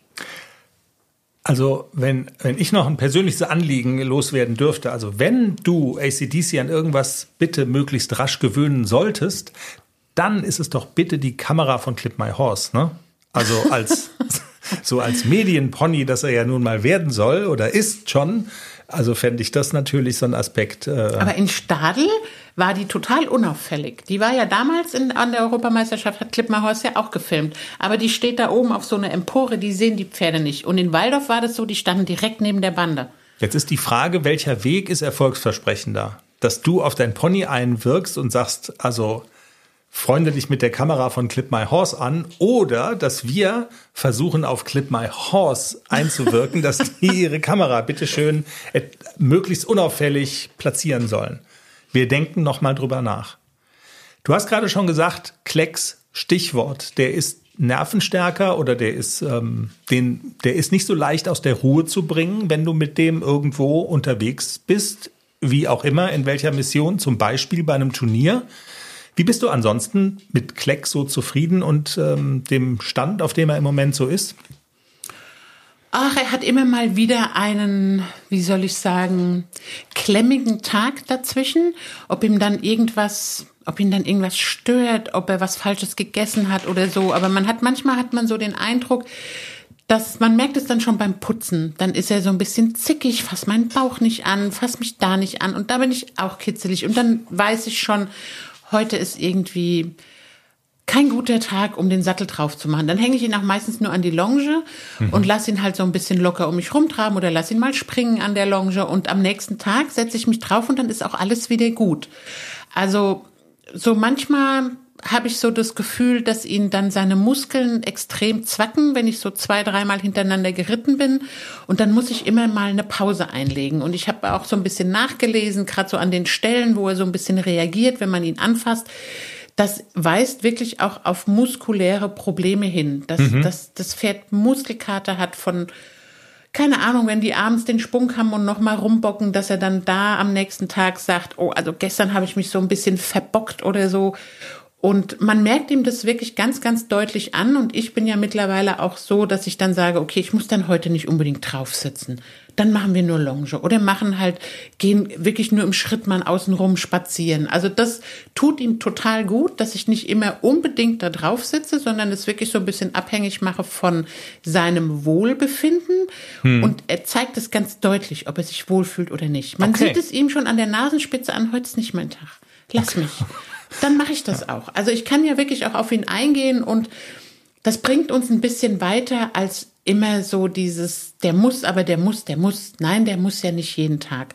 Speaker 3: Also wenn ich noch ein persönliches Anliegen loswerden dürfte, also wenn du AC/DC an irgendwas bitte möglichst rasch gewöhnen solltest, dann ist es doch bitte die Kamera von Clip My Horse, ne? Also als Medienpony, das er ja nun mal werden soll oder ist schon. Also fände ich das natürlich so ein Aspekt.
Speaker 2: Aber in Stadl war die total unauffällig. Die war ja damals an der Europameisterschaft, hat Clip My Horse ja auch gefilmt. Aber die steht da oben auf so einer Empore, die sehen die Pferde nicht. Und in Waldorf war das so, die standen direkt neben der Bande.
Speaker 3: Jetzt ist die Frage, welcher Weg ist erfolgsversprechender? Dass du auf dein Pony einwirkst und sagst, also freunde dich mit der Kamera von Clip My Horse an, oder dass wir versuchen, auf Clip My Horse einzuwirken, dass die ihre Kamera bitteschön möglichst unauffällig platzieren sollen. Wir denken noch mal drüber nach. Du hast gerade schon gesagt, Klecks, Stichwort, der ist nervenstärker oder der ist nicht so leicht aus der Ruhe zu bringen, wenn du mit dem irgendwo unterwegs bist, wie auch immer, in welcher Mission, zum Beispiel bei einem Turnier. Wie bist du ansonsten mit Kleck so zufrieden und dem Stand, auf dem er im Moment so ist?
Speaker 2: Ach, er hat immer mal wieder einen, wie soll ich sagen, klemmigen Tag dazwischen. Ob ihn dann irgendwas stört, ob er was Falsches gegessen hat oder so. Aber manchmal hat man so den Eindruck, dass man merkt es dann schon beim Putzen. Dann ist er so ein bisschen zickig, fass meinen Bauch nicht an, fass mich da nicht an. Und da bin ich auch kitzelig. Und dann weiß ich schon, heute ist irgendwie kein guter Tag, um den Sattel drauf zu machen. Dann hänge ich ihn auch meistens nur an die Longe und lasse ihn halt so ein bisschen locker um mich rumtraben oder lasse ihn mal springen an der Longe. Und am nächsten Tag setze ich mich drauf und dann ist auch alles wieder gut. Also so manchmal habe ich so das Gefühl, dass ihn dann seine Muskeln extrem zwacken, wenn ich so 2-3 Mal hintereinander geritten bin. Und dann muss ich immer mal eine Pause einlegen. Und ich habe auch so ein bisschen nachgelesen, gerade so an den Stellen, wo er so ein bisschen reagiert, wenn man ihn anfasst. Das weist wirklich auch auf muskuläre Probleme hin. Dass das Pferd Muskelkater hat von, keine Ahnung, wenn die abends den Spunk haben und nochmal rumbocken, dass er dann da am nächsten Tag sagt, oh, also gestern habe ich mich so ein bisschen verbockt oder so. Und man merkt ihm das wirklich ganz, ganz deutlich an. Und ich bin ja mittlerweile auch so, dass ich dann sage, okay, ich muss dann heute nicht unbedingt drauf sitzen. Dann machen wir nur Longe oder gehen wirklich nur im Schritt mal außen rum spazieren. Also das tut ihm total gut, dass ich nicht immer unbedingt da drauf sitze, sondern es wirklich so ein bisschen abhängig mache von seinem Wohlbefinden. Und er zeigt es ganz deutlich, ob er sich wohlfühlt oder nicht. Man sieht es ihm schon an der Nasenspitze an, heute ist nicht mein Tag. Lass mich. Dann mache ich das auch. Also ich kann ja wirklich auch auf ihn eingehen und das bringt uns ein bisschen weiter als immer so dieses, der muss. Nein, der muss ja nicht jeden Tag.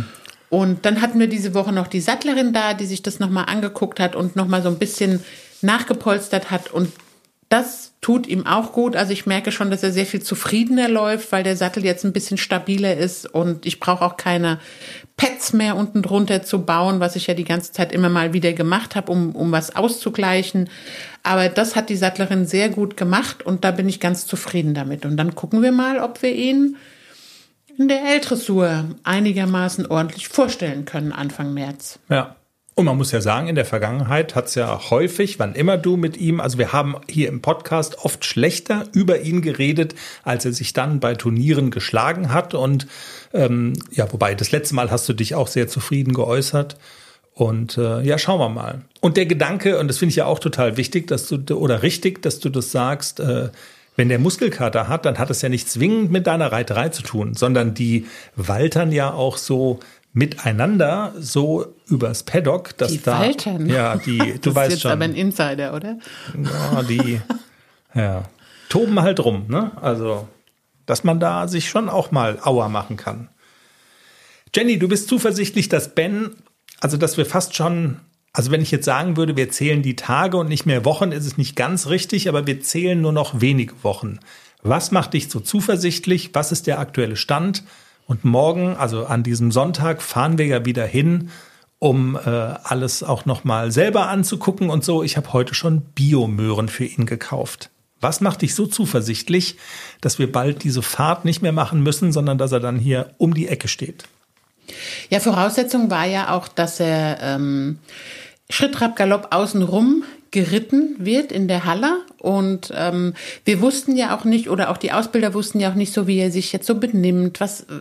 Speaker 2: Und dann hatten wir diese Woche noch die Sattlerin da, die sich das nochmal angeguckt hat und nochmal so ein bisschen nachgepolstert hat und das tut ihm auch gut. Also ich merke schon, dass er sehr viel zufriedener läuft, weil der Sattel jetzt ein bisschen stabiler ist und ich brauche auch keine Pads mehr unten drunter zu bauen, was ich ja die ganze Zeit immer mal wieder gemacht habe, um was auszugleichen. Aber das hat die Sattlerin sehr gut gemacht und da bin ich ganz zufrieden damit. Und dann gucken wir mal, ob wir ihn in der L-Dressur einigermaßen ordentlich vorstellen können Anfang März.
Speaker 3: Ja. Und man muss ja sagen, in der Vergangenheit hat es ja häufig, wann immer du mit ihm, also wir haben hier im Podcast oft schlechter über ihn geredet, als er sich dann bei Turnieren geschlagen hat. Und ja, wobei das letzte Mal hast du dich auch sehr zufrieden geäußert. Und ja, schauen wir mal. Und der Gedanke, und das finde ich ja auch total wichtig, dass du das sagst, wenn der Muskelkater hat, dann hat es ja nicht zwingend mit deiner Reiterei zu tun, sondern die waltern ja auch so miteinander so übers Paddock, dass
Speaker 2: die
Speaker 3: da
Speaker 2: Waltern.
Speaker 3: Ja, du weißt schon. Das ist jetzt
Speaker 2: aber ein Insider, oder?
Speaker 3: Ja, toben halt rum, ne? Also, dass man da sich schon auch mal Aua machen kann. Jenny, du bist zuversichtlich, dass dass wir fast schon, also wenn ich jetzt sagen würde, wir zählen die Tage und nicht mehr Wochen, ist es nicht ganz richtig, aber wir zählen nur noch wenige Wochen. Was macht dich so zuversichtlich? Was ist der aktuelle Stand? Und morgen, also an diesem Sonntag, fahren wir ja wieder hin, um alles auch nochmal selber anzugucken und so. Ich habe heute schon Biomöhren für ihn gekauft. Was macht dich so zuversichtlich, dass wir bald diese Fahrt nicht mehr machen müssen, sondern dass er dann hier um die Ecke steht?
Speaker 2: Ja, Voraussetzung war ja auch, dass er Schritt, Trab, Galopp außenrum geritten wird in der Halle und wir wussten ja auch nicht oder auch die Ausbilder wussten ja auch nicht so, wie er sich jetzt so benimmt,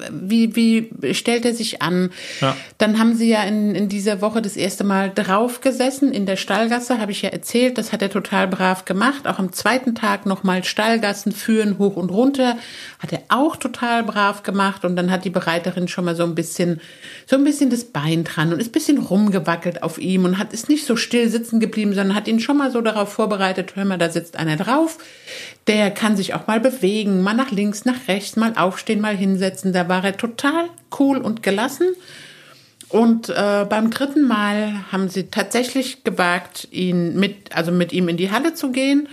Speaker 2: wie stellt er sich an. Ja. Dann haben sie ja in dieser Woche das erste Mal drauf gesessen in der Stallgasse, habe ich ja erzählt, das hat er total brav gemacht. Auch am zweiten Tag nochmal Stallgassen führen, hoch und runter, hat er auch total brav gemacht und dann hat die Bereiterin schon mal so ein bisschen das Bein dran und ist ein bisschen rumgewackelt auf ihm und ist nicht so still sitzen geblieben, sondern hat ihn schon mal so darauf vorbereitet, hör mal, da sitzt einer drauf, der kann sich auch mal bewegen, mal nach links, nach rechts, mal aufstehen, mal hinsetzen. Da war er total cool und gelassen. Und beim dritten Mal haben sie tatsächlich gewagt, mit ihm in die Halle zu gehen.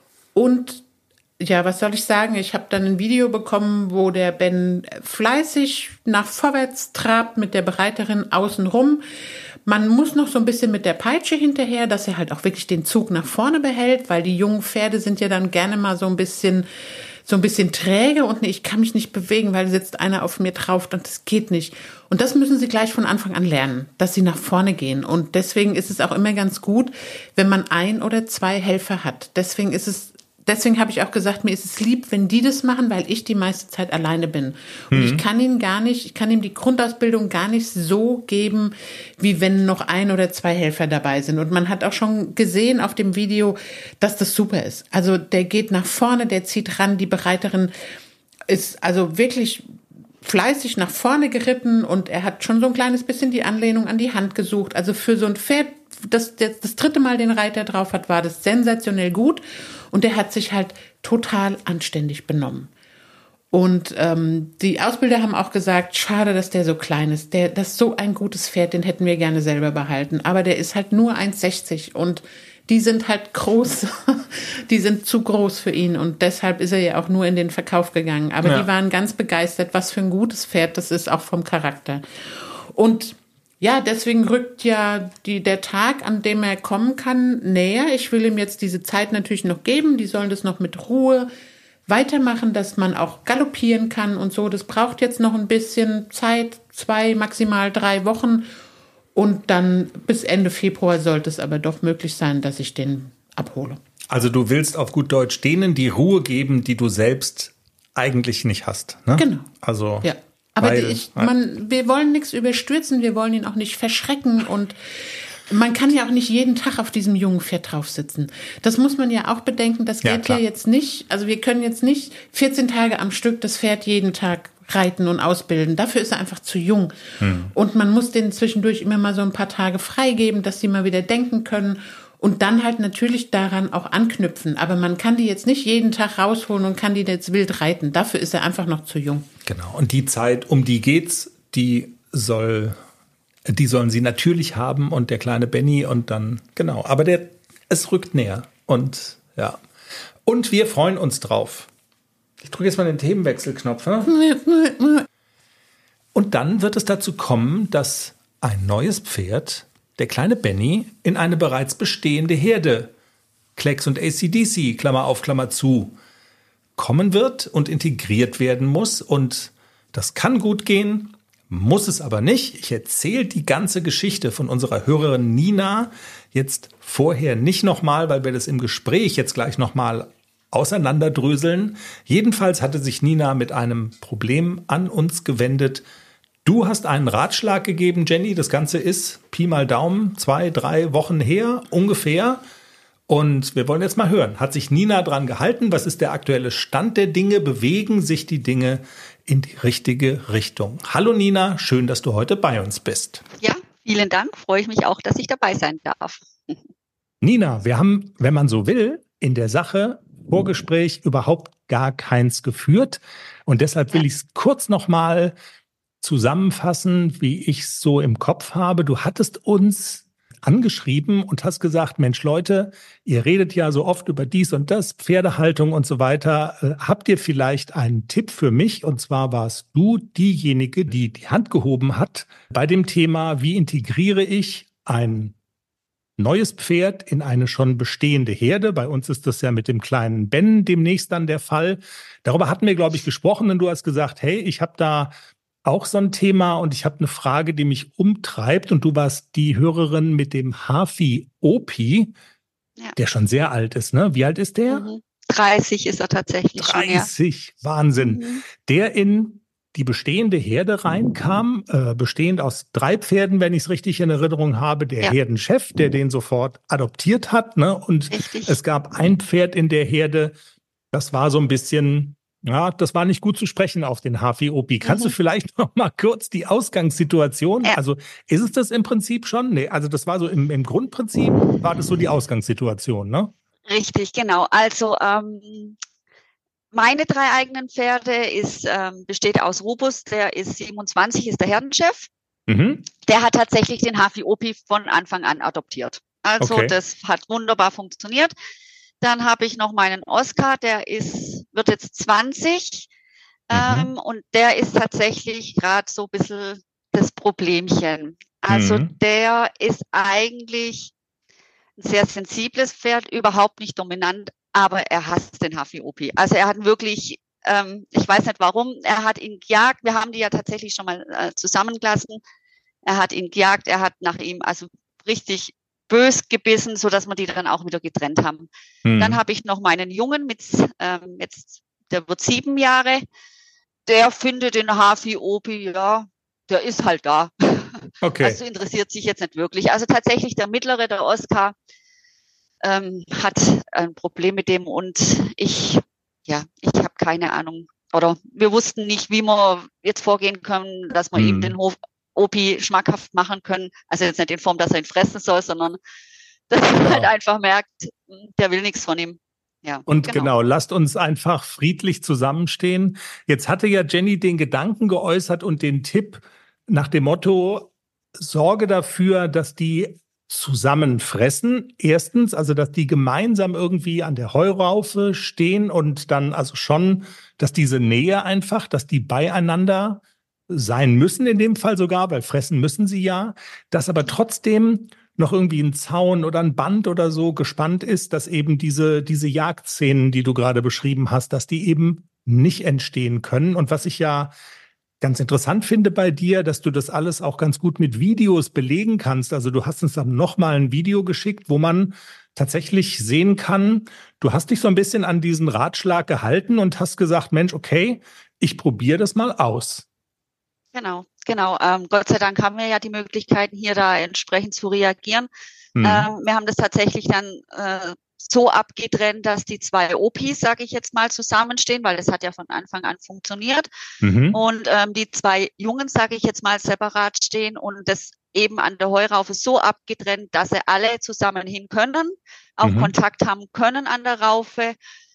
Speaker 2: Und ja, was soll ich sagen? Ich habe dann ein Video bekommen, wo der Ben fleißig nach vorwärts trabt mit der Bereiterin außenrum. Man muss noch so ein bisschen mit der Peitsche hinterher, dass er halt auch wirklich den Zug nach vorne behält, weil die jungen Pferde sind ja dann gerne mal so ein bisschen träge und ich kann mich nicht bewegen, weil sitzt einer auf mir drauf und das geht nicht. Und das müssen sie gleich von Anfang an lernen, dass sie nach vorne gehen. Und deswegen ist es auch immer ganz gut, wenn man 1 oder 2 Helfer hat. Deswegen habe ich auch gesagt, mir ist es lieb, wenn die das machen, weil ich die meiste Zeit alleine bin. Und ich kann ihm die Grundausbildung gar nicht so geben, wie wenn noch 1 oder 2 Helfer dabei sind. Und man hat auch schon gesehen auf dem Video, dass das super ist. Also der geht nach vorne, der zieht ran, die Bereiterin ist also wirklich fleißig nach vorne geritten und er hat schon so ein kleines bisschen die Anlehnung an die Hand gesucht. Also für so ein Pferd das dritte Mal den Reiter drauf hat, war das sensationell gut. Und der hat sich halt total anständig benommen. Und die Ausbilder haben auch gesagt, schade, dass der so klein ist. Das ist so ein gutes Pferd, den hätten wir gerne selber behalten. Aber der ist halt nur 1,60 und die sind halt groß. Die sind zu groß für ihn. Und deshalb ist er ja auch nur in den Verkauf gegangen. Aber die waren ganz begeistert, was für ein gutes Pferd das ist, auch vom Charakter. Und ja, deswegen rückt ja der Tag, an dem er kommen kann, näher. Ich will ihm jetzt diese Zeit natürlich noch geben. Die sollen das noch mit Ruhe weitermachen, dass man auch galoppieren kann und so. Das braucht jetzt noch ein bisschen Zeit, 2, maximal 3 Wochen. Und dann bis Ende Februar sollte es aber doch möglich sein, dass ich den abhole.
Speaker 3: Also du willst auf gut Deutsch denen die Ruhe geben, die du selbst eigentlich nicht hast. Ne?
Speaker 2: Genau.
Speaker 3: Also
Speaker 2: ja. Aber wir wollen nichts überstürzen, wir wollen ihn auch nicht verschrecken und man kann ja auch nicht jeden Tag auf diesem jungen Pferd drauf sitzen. Das muss man ja auch bedenken, das geht ja jetzt nicht. Also wir können jetzt nicht 14 Tage am Stück das Pferd jeden Tag reiten und ausbilden. Dafür ist er einfach zu jung. Und man muss denen zwischendurch immer mal so ein paar Tage freigeben, dass sie mal wieder denken können und dann halt natürlich daran auch anknüpfen. Aber man kann die jetzt nicht jeden Tag rausholen und kann die jetzt wild reiten. Dafür ist er einfach noch zu jung.
Speaker 3: Genau. Und die Zeit, um die geht's, die sollen sie natürlich haben und der kleine Benny und dann, genau. Aber es rückt näher und ja. Und wir freuen uns drauf. Ich drücke jetzt mal den Themenwechselknopf. Ne? Und dann wird es dazu kommen, dass ein neues Pferd, der kleine Benny, in eine bereits bestehende Herde, Klecks und AC/DC, Klammer auf, Klammer zu, kommen wird und integriert werden muss. Und das kann gut gehen, muss es aber nicht. Ich erzähle die ganze Geschichte von unserer Hörerin Nina jetzt vorher nicht nochmal, weil wir das im Gespräch jetzt gleich nochmal auseinanderdröseln. Jedenfalls hatte sich Nina mit einem Problem an uns gewendet. Du hast einen Ratschlag gegeben, Jenny. Das Ganze ist Pi mal Daumen 2, 3 Wochen her ungefähr. Und wir wollen jetzt mal hören. Hat sich Nina dran gehalten? Was ist der aktuelle Stand der Dinge? Bewegen sich die Dinge in die richtige Richtung? Hallo Nina, schön, dass du heute bei uns bist.
Speaker 4: Ja, vielen Dank. Freue ich mich auch, dass ich dabei sein darf.
Speaker 3: Nina, wir haben, wenn man so will, in der Sache Vorgespräch überhaupt gar keins geführt. Und deshalb will ich es kurz nochmal zusammenfassen, wie ich es so im Kopf habe. Du hattest uns angeschrieben und hast gesagt, Mensch Leute, ihr redet ja so oft über dies und das, Pferdehaltung und so weiter. Habt ihr vielleicht einen Tipp für mich? Und zwar warst du diejenige, die die Hand gehoben hat bei dem Thema, wie integriere ich ein neues Pferd in eine schon bestehende Herde. Bei uns ist das ja mit dem kleinen Ben demnächst dann der Fall. Darüber hatten wir, glaube ich, gesprochen und du hast gesagt, hey, ich habe da auch so ein Thema und ich habe eine Frage, die mich umtreibt und du warst die Hörerin mit dem Hafi Opi, der schon sehr alt ist, ne? Wie alt ist der?
Speaker 4: 30 ist er tatsächlich
Speaker 3: 30, schon, ja. Wahnsinn. Der in die bestehende Herde reinkam, bestehend aus 3 Pferden, wenn ich es richtig in Erinnerung habe, der Herdenchef, der den sofort adoptiert hat, ne? Und es gab ein Pferd in der Herde, das war so ein bisschen, ja, das war nicht gut zu sprechen auf den Hafi Opi. Kannst du vielleicht noch mal kurz die Ausgangssituation, also ist es das im Prinzip schon? Nee, also das war so im Grundprinzip, war das so die Ausgangssituation, ne?
Speaker 4: Richtig, genau. Also meine 3 eigenen Pferde besteht aus Rubus, der ist 27, ist der Herdenchef. Der hat tatsächlich den Hafi Opi von Anfang an adoptiert. Also das hat wunderbar funktioniert. Dann habe ich noch meinen Oscar, der wird jetzt 20 und der ist tatsächlich gerade so ein bisschen das Problemchen. Also der ist eigentlich ein sehr sensibles Pferd, überhaupt nicht dominant, aber er hasst den Hafi Opi. Also er hat wirklich, ich weiß nicht warum, er hat ihn gejagt. Wir haben die ja tatsächlich schon mal zusammengelassen. Er hat ihn gejagt, er hat nach ihm also richtig bös gebissen, so dass wir die dann auch wieder getrennt haben. Dann habe ich noch meinen Jungen der wird 7 Jahre. Der findet den Hafi Opi, ja, der ist halt da. Okay. Also interessiert sich jetzt nicht wirklich. Also tatsächlich der mittlere, der Oscar, hat ein Problem mit dem und ich habe keine Ahnung. Oder wir wussten nicht, wie wir jetzt vorgehen können, dass wir ihm den Hof Opi schmackhaft machen können. Also jetzt nicht in Form, dass er ihn fressen soll, sondern dass er halt einfach merkt, der will nichts von ihm. Ja,
Speaker 3: und genau, lasst uns einfach friedlich zusammenstehen. Jetzt hatte ja Jenny den Gedanken geäußert und den Tipp nach dem Motto, sorge dafür, dass die zusammen fressen. Erstens, also dass die gemeinsam irgendwie an der Heuraufe stehen und dann also schon, dass diese Nähe einfach, dass die beieinander sein müssen in dem Fall sogar, weil fressen müssen sie ja, dass aber trotzdem noch irgendwie ein Zaun oder ein Band oder so gespannt ist, dass eben diese Jagdszenen, die du gerade beschrieben hast, dass die eben nicht entstehen können. Und was ich ja ganz interessant finde bei dir, dass du das alles auch ganz gut mit Videos belegen kannst. Also du hast uns dann nochmal ein Video geschickt, wo man tatsächlich sehen kann, du hast dich so ein bisschen an diesen Ratschlag gehalten und hast gesagt, Mensch, okay, ich probiere das mal aus.
Speaker 4: Genau. Gott sei Dank haben wir ja die Möglichkeiten, hier da entsprechend zu reagieren. Wir haben das tatsächlich dann so abgetrennt, dass die 2 Opis, sage ich jetzt mal, zusammenstehen, weil das hat ja von Anfang an funktioniert. Und die 2 Jungen, sage ich jetzt mal, separat stehen und das eben an der Heuraufe so abgetrennt, dass sie alle zusammen hin können, auch Kontakt haben können an der Raufe.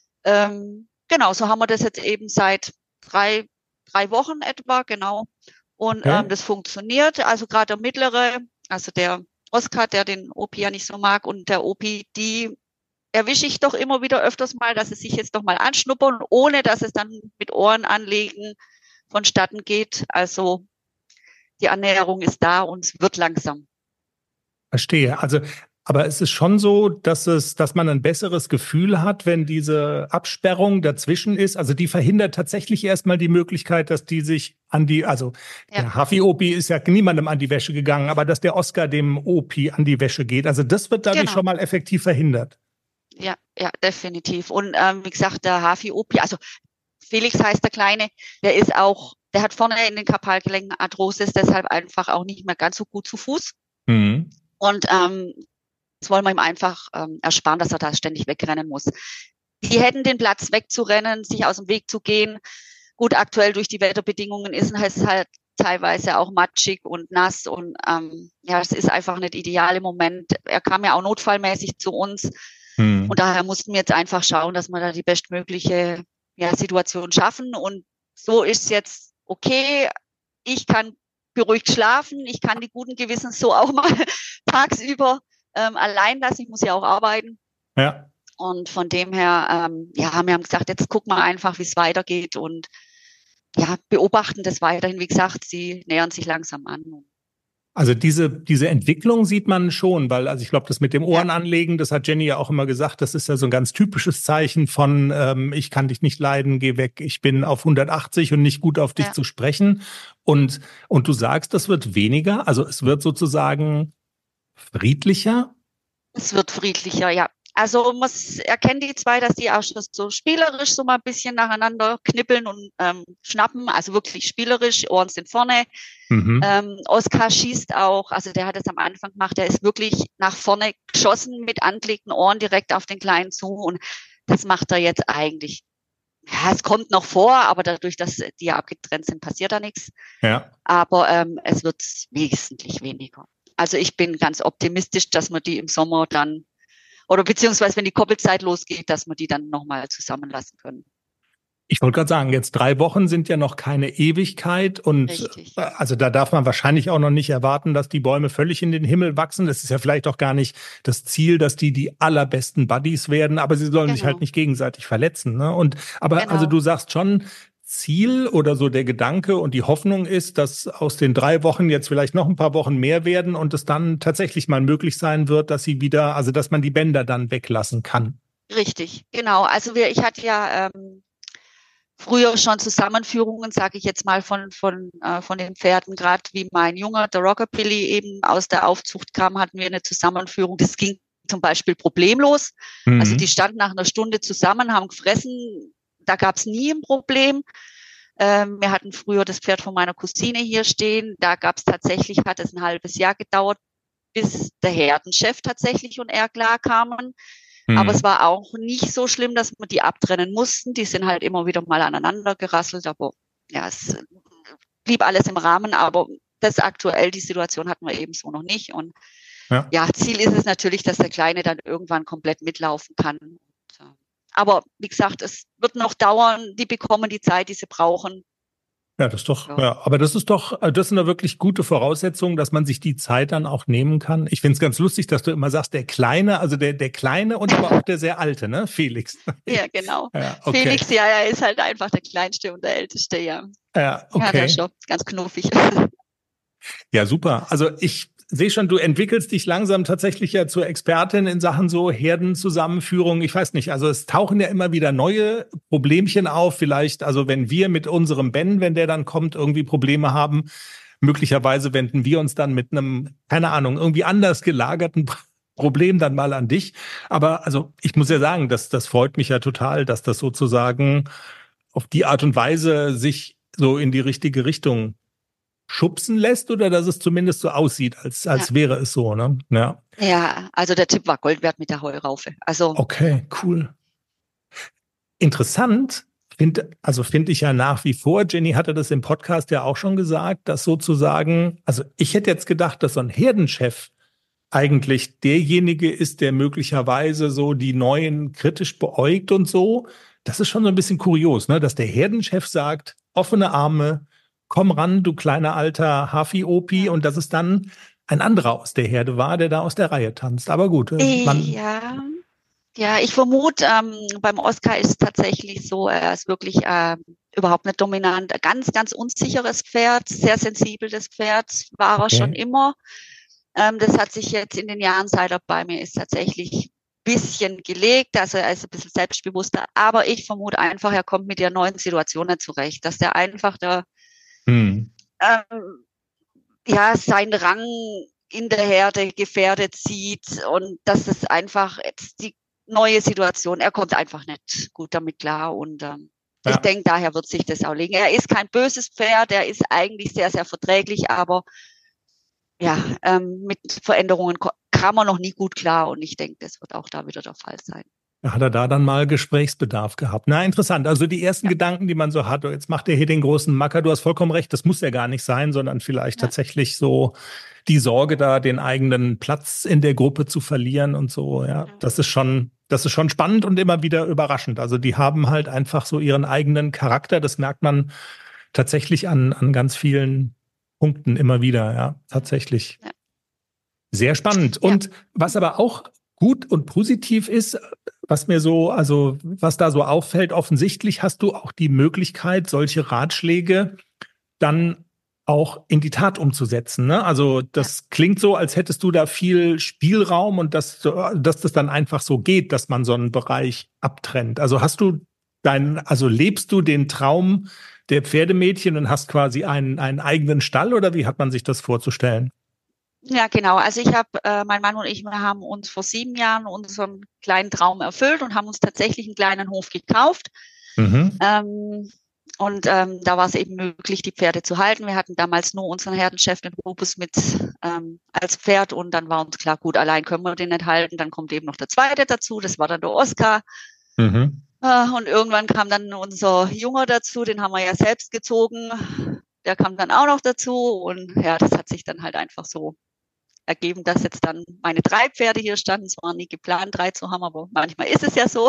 Speaker 4: Genau, so haben wir das jetzt eben seit 3 Wochen etwa, genau. Und das funktioniert. Also gerade der mittlere, also der Oskar, der den Opi ja nicht so mag, und der Opi, die erwische ich doch immer wieder öfters mal, dass sie sich jetzt doch mal anschnuppern, ohne dass es dann mit Ohren anlegen vonstatten geht. Also die Annäherung ist da und es wird langsam.
Speaker 3: Verstehe. Also, aber es ist schon so, dass man ein besseres Gefühl hat, wenn diese Absperrung dazwischen ist. Also die verhindert tatsächlich erstmal die Möglichkeit, dass die sich der Hafi-Opi ist ja niemandem an die Wäsche gegangen, aber dass der Oskar dem Opi an die Wäsche geht. Also das wird dadurch schon mal effektiv verhindert.
Speaker 4: Ja, definitiv. Und wie gesagt, der Hafi-Opi, also Felix heißt der Kleine, der hat vorne in den Karpalgelenken Arthrosis, deshalb einfach auch nicht mehr ganz so gut zu Fuß. Und das wollen wir ihm einfach ersparen, dass er da ständig wegrennen muss. Die hätten den Platz wegzurennen, sich aus dem Weg zu gehen. Gut, aktuell durch die Wetterbedingungen ist es halt teilweise auch matschig und nass und es ist einfach nicht ideal im Moment. Er kam ja auch notfallmäßig zu uns und daher mussten wir jetzt einfach schauen, dass wir da die bestmögliche Situation schaffen und so ist jetzt okay. Ich kann beruhigt schlafen, ich kann die guten Gewissens so auch mal tagsüber allein lassen. Ich muss ja auch arbeiten.
Speaker 3: Ja.
Speaker 4: Und von dem her, wir haben gesagt, jetzt gucken wir einfach, wie es weitergeht und beobachten das weiterhin. Wie gesagt, sie nähern sich langsam an.
Speaker 3: Also diese Entwicklung sieht man schon, weil ich glaube, das mit dem Ohren anlegen, das hat Jenny ja auch immer gesagt, das ist ja so ein ganz typisches Zeichen von ich kann dich nicht leiden, geh weg, ich bin auf 180 und nicht gut auf dich zu sprechen. Und du sagst, das wird weniger, also es wird sozusagen friedlicher?
Speaker 4: Es wird friedlicher, ja. Also man erkennt die 2, dass die auch so spielerisch so mal ein bisschen nacheinander knippeln und schnappen, also wirklich spielerisch, Ohren sind vorne. Oskar schießt auch, also der hat es am Anfang gemacht, der ist wirklich nach vorne geschossen mit angelegten Ohren direkt auf den Kleinen zu und das macht er jetzt eigentlich. Ja, es kommt noch vor, aber dadurch, dass die ja abgetrennt sind, passiert da nichts.
Speaker 3: Ja.
Speaker 4: Aber es wird wesentlich weniger. Also ich bin ganz optimistisch, dass wir die im Sommer dann oder beziehungsweise wenn die Koppelzeit losgeht, dass wir die dann nochmal zusammenlassen können.
Speaker 3: Ich wollte gerade sagen, jetzt 3 Wochen sind ja noch keine Ewigkeit und also da darf man wahrscheinlich auch noch nicht erwarten, dass die Bäume völlig in den Himmel wachsen. Das ist ja vielleicht auch gar nicht das Ziel, dass die allerbesten Buddies werden, aber sie sollen sich halt nicht gegenseitig verletzen. Ne? Also du sagst schon, Ziel oder so der Gedanke und die Hoffnung ist, dass aus den 3 Wochen jetzt vielleicht noch ein paar Wochen mehr werden und es dann tatsächlich mal möglich sein wird, dass sie wieder, also dass man die Bänder dann weglassen kann.
Speaker 4: Richtig, genau. Also ich hatte ja früher schon Zusammenführungen, sage ich jetzt mal, von den Pferden, gerade wie mein Junge, der Rockabilly eben aus der Aufzucht kam, hatten wir eine Zusammenführung. Das ging zum Beispiel problemlos. Also die standen nach einer Stunde zusammen, haben gefressen. Da gab es nie ein Problem. Wir hatten früher das Pferd von meiner Cousine hier stehen. Da gab es tatsächlich, hat es ein halbes Jahr gedauert, bis der Herdenchef tatsächlich und er klar kamen. Aber es war auch nicht so schlimm, dass wir die abtrennen mussten. Die sind halt immer wieder mal aneinander gerasselt. Aber ja, es blieb alles im Rahmen. Aber das aktuell, die Situation hatten wir eben so noch nicht. Und ja, Ziel ist es natürlich, dass der Kleine dann irgendwann komplett mitlaufen kann. Aber wie gesagt, es wird noch dauern. Die bekommen die Zeit, die sie brauchen.
Speaker 3: Ja, das ist doch, aber das sind da wirklich gute Voraussetzungen, dass man sich die Zeit dann auch nehmen kann. Ich finde es ganz lustig, dass du immer sagst, der Kleine, also der Kleine und aber auch der sehr Alte, ne? Felix.
Speaker 4: Ja, genau.
Speaker 3: Ja, okay.
Speaker 4: Felix, ja, er ist halt einfach der Kleinste und der Älteste, ja.
Speaker 3: Ja, okay.
Speaker 4: Ja, der ist schon ganz knuffig.
Speaker 3: Ja, super. Also ich sehe schon, du entwickelst dich langsam tatsächlich ja zur Expertin in Sachen so Herdenzusammenführung. Ich weiß nicht, also es tauchen ja immer wieder neue Problemchen auf. Vielleicht, also wenn wir mit unserem Ben, wenn der dann kommt, irgendwie Probleme haben, möglicherweise wenden wir uns dann mit einem, keine Ahnung, irgendwie anders gelagerten Problem dann mal an dich. Aber also ich muss ja sagen, das freut mich ja total, dass das sozusagen auf die Art und Weise sich so in die richtige Richtung schubsen lässt oder dass es zumindest so aussieht, als wäre es so, ne? Ja.
Speaker 4: Ja, also der Tipp war Gold wert mit der Heuraufe. Also
Speaker 3: okay, cool. Interessant finde ich ja nach wie vor, Jenny hatte das im Podcast ja auch schon gesagt, dass sozusagen, also ich hätte jetzt gedacht, dass so ein Herdenchef eigentlich derjenige ist, der möglicherweise so die Neuen kritisch beäugt und so. Das ist schon so ein bisschen kurios, ne? Dass der Herdenchef sagt, offene Arme, komm ran, du kleiner alter Hafi-Opi, und dass es dann ein anderer aus der Herde war, der da aus der Reihe tanzt. Aber gut.
Speaker 4: Ja, ich vermute, beim Oscar ist es tatsächlich so, er ist wirklich überhaupt nicht dominant. Ganz, ganz unsicheres Pferd, sehr sensibles Pferd, war er schon immer. Das hat sich jetzt in den Jahren, seit er bei mir ist, tatsächlich ein bisschen gelegt. Also er ist ein bisschen selbstbewusster. Aber ich vermute einfach, er kommt mit der neuen Situation nicht zurecht, dass der einfach seinen Rang in der Herde gefährdet sieht und dass es einfach jetzt die neue Situation, er kommt einfach nicht gut damit klar und ich denke, daher wird sich das auch legen. Er ist kein böses Pferd, er ist eigentlich sehr, sehr verträglich, aber ja, mit Veränderungen kam er noch nie gut klar und ich denke, das wird auch da wieder der Fall sein.
Speaker 3: Hat er da dann mal Gesprächsbedarf gehabt? Na, interessant. Also die ersten Gedanken, die man so hat, jetzt macht er hier den großen Macker, du hast vollkommen recht, das muss ja gar nicht sein, sondern vielleicht tatsächlich so die Sorge, da den eigenen Platz in der Gruppe zu verlieren und so. Ja, das ist schon spannend und immer wieder überraschend. Also die haben halt einfach so ihren eigenen Charakter. Das merkt man tatsächlich an ganz vielen Punkten immer wieder. Ja, tatsächlich. Ja. Sehr spannend. Und was aber auch gut und positiv ist, was da so auffällt, offensichtlich hast du auch die Möglichkeit, solche Ratschläge dann auch in die Tat umzusetzen, ne? Also das klingt so, als hättest du da viel Spielraum und dass das dann einfach so geht, dass man so einen Bereich abtrennt. Also lebst du den Traum der Pferdemädchen und hast quasi einen eigenen Stall oder wie hat man sich das vorzustellen?
Speaker 4: Ja, genau. Also mein Mann und ich, wir haben uns vor 7 Jahren unseren kleinen Traum erfüllt und haben uns tatsächlich einen kleinen Hof gekauft. Mhm. Da war es eben möglich, die Pferde zu halten. Wir hatten damals nur unseren Herdenchef, den Rubus, mit als Pferd und dann war uns klar, gut, allein können wir den nicht halten. Dann kommt eben noch der zweite dazu, das war dann der Oscar. Mhm. Und irgendwann kam dann unser Junger dazu, den haben wir ja selbst gezogen. Der kam dann auch noch dazu und ja, das hat sich dann halt einfach so ergeben, dass jetzt dann meine 3 Pferde hier standen. Es war nie geplant, 3 zu haben, aber manchmal ist es ja so.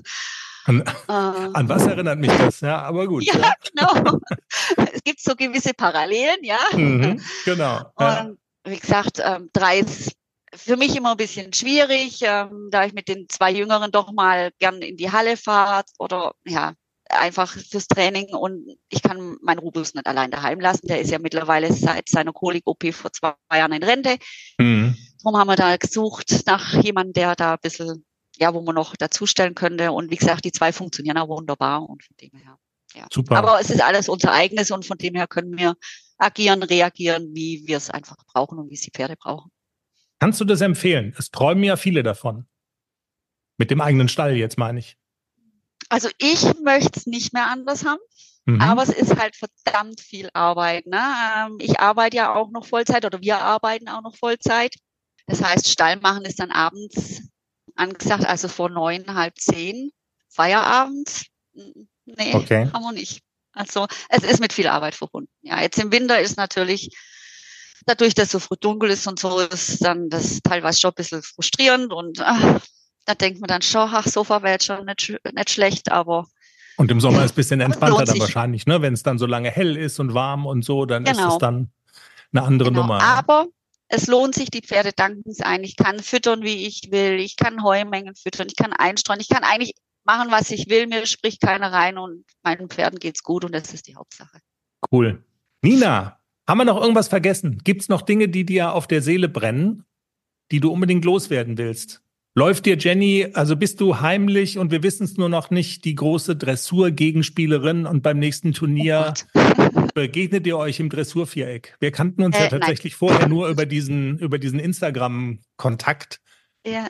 Speaker 3: An was erinnert mich das? Ja, aber gut.
Speaker 4: Ja, genau. Es gibt so gewisse Parallelen, ja.
Speaker 3: Mhm, genau.
Speaker 4: Und wie gesagt, 3 ist für mich immer ein bisschen schwierig, da ich mit den 2 Jüngeren doch mal gern in die Halle fahre oder ja, einfach fürs Training und ich kann meinen Rubus nicht allein daheim lassen. Der ist ja mittlerweile seit seiner Kolik-OP vor 2 Jahren in Rente. Mhm. Darum haben wir da gesucht nach jemandem, der da ein bisschen, wo man noch dazustellen könnte. Und wie gesagt, die 2 funktionieren auch wunderbar und von dem her, ja.
Speaker 3: Super.
Speaker 4: Aber es ist alles unser eigenes und von dem her können wir agieren, reagieren, wie wir es einfach brauchen und wie es die Pferde brauchen.
Speaker 3: Kannst du das empfehlen? Es träumen ja viele davon. Mit dem eigenen Stall jetzt, meine ich.
Speaker 4: Also ich möchte es nicht mehr anders haben, aber es ist halt verdammt viel Arbeit. Ne? Ich arbeite ja auch noch Vollzeit oder wir arbeiten auch noch Vollzeit. Das heißt, Stall machen ist dann abends angesagt, also vor 9, halb 10, Feierabend. Nee, haben wir nicht. Also es ist mit viel Arbeit verbunden. Ja, jetzt im Winter ist natürlich dadurch, dass es so früh dunkel ist und so, ist dann das teilweise schon ein bisschen frustrierend und da denkt man dann schon, Sofa wäre jetzt schon nicht schlecht, aber.
Speaker 3: Und im Sommer ist es ein bisschen entspannter dann wahrscheinlich, ne? Wenn es dann so lange hell ist und warm und so, dann ist es dann eine andere Nummer.
Speaker 4: Aber es lohnt sich, die Pferde danken es ein. Ich kann füttern, wie ich will. Ich kann Heumengen füttern. Ich kann einstreuen. Ich kann eigentlich machen, was ich will. Mir spricht keiner rein und meinen Pferden geht's gut und das ist die Hauptsache.
Speaker 3: Cool. Nina, haben wir noch irgendwas vergessen? Gibt es noch Dinge, die dir auf der Seele brennen, die du unbedingt loswerden willst? Läuft dir Jenny, also bist du heimlich und wir wissen es nur noch nicht, die große Dressur-Gegenspielerin und beim nächsten Turnier begegnet ihr euch im Dressurviereck? Wir kannten uns ja tatsächlich vorher nur über diesen Instagram-Kontakt.
Speaker 4: Ja.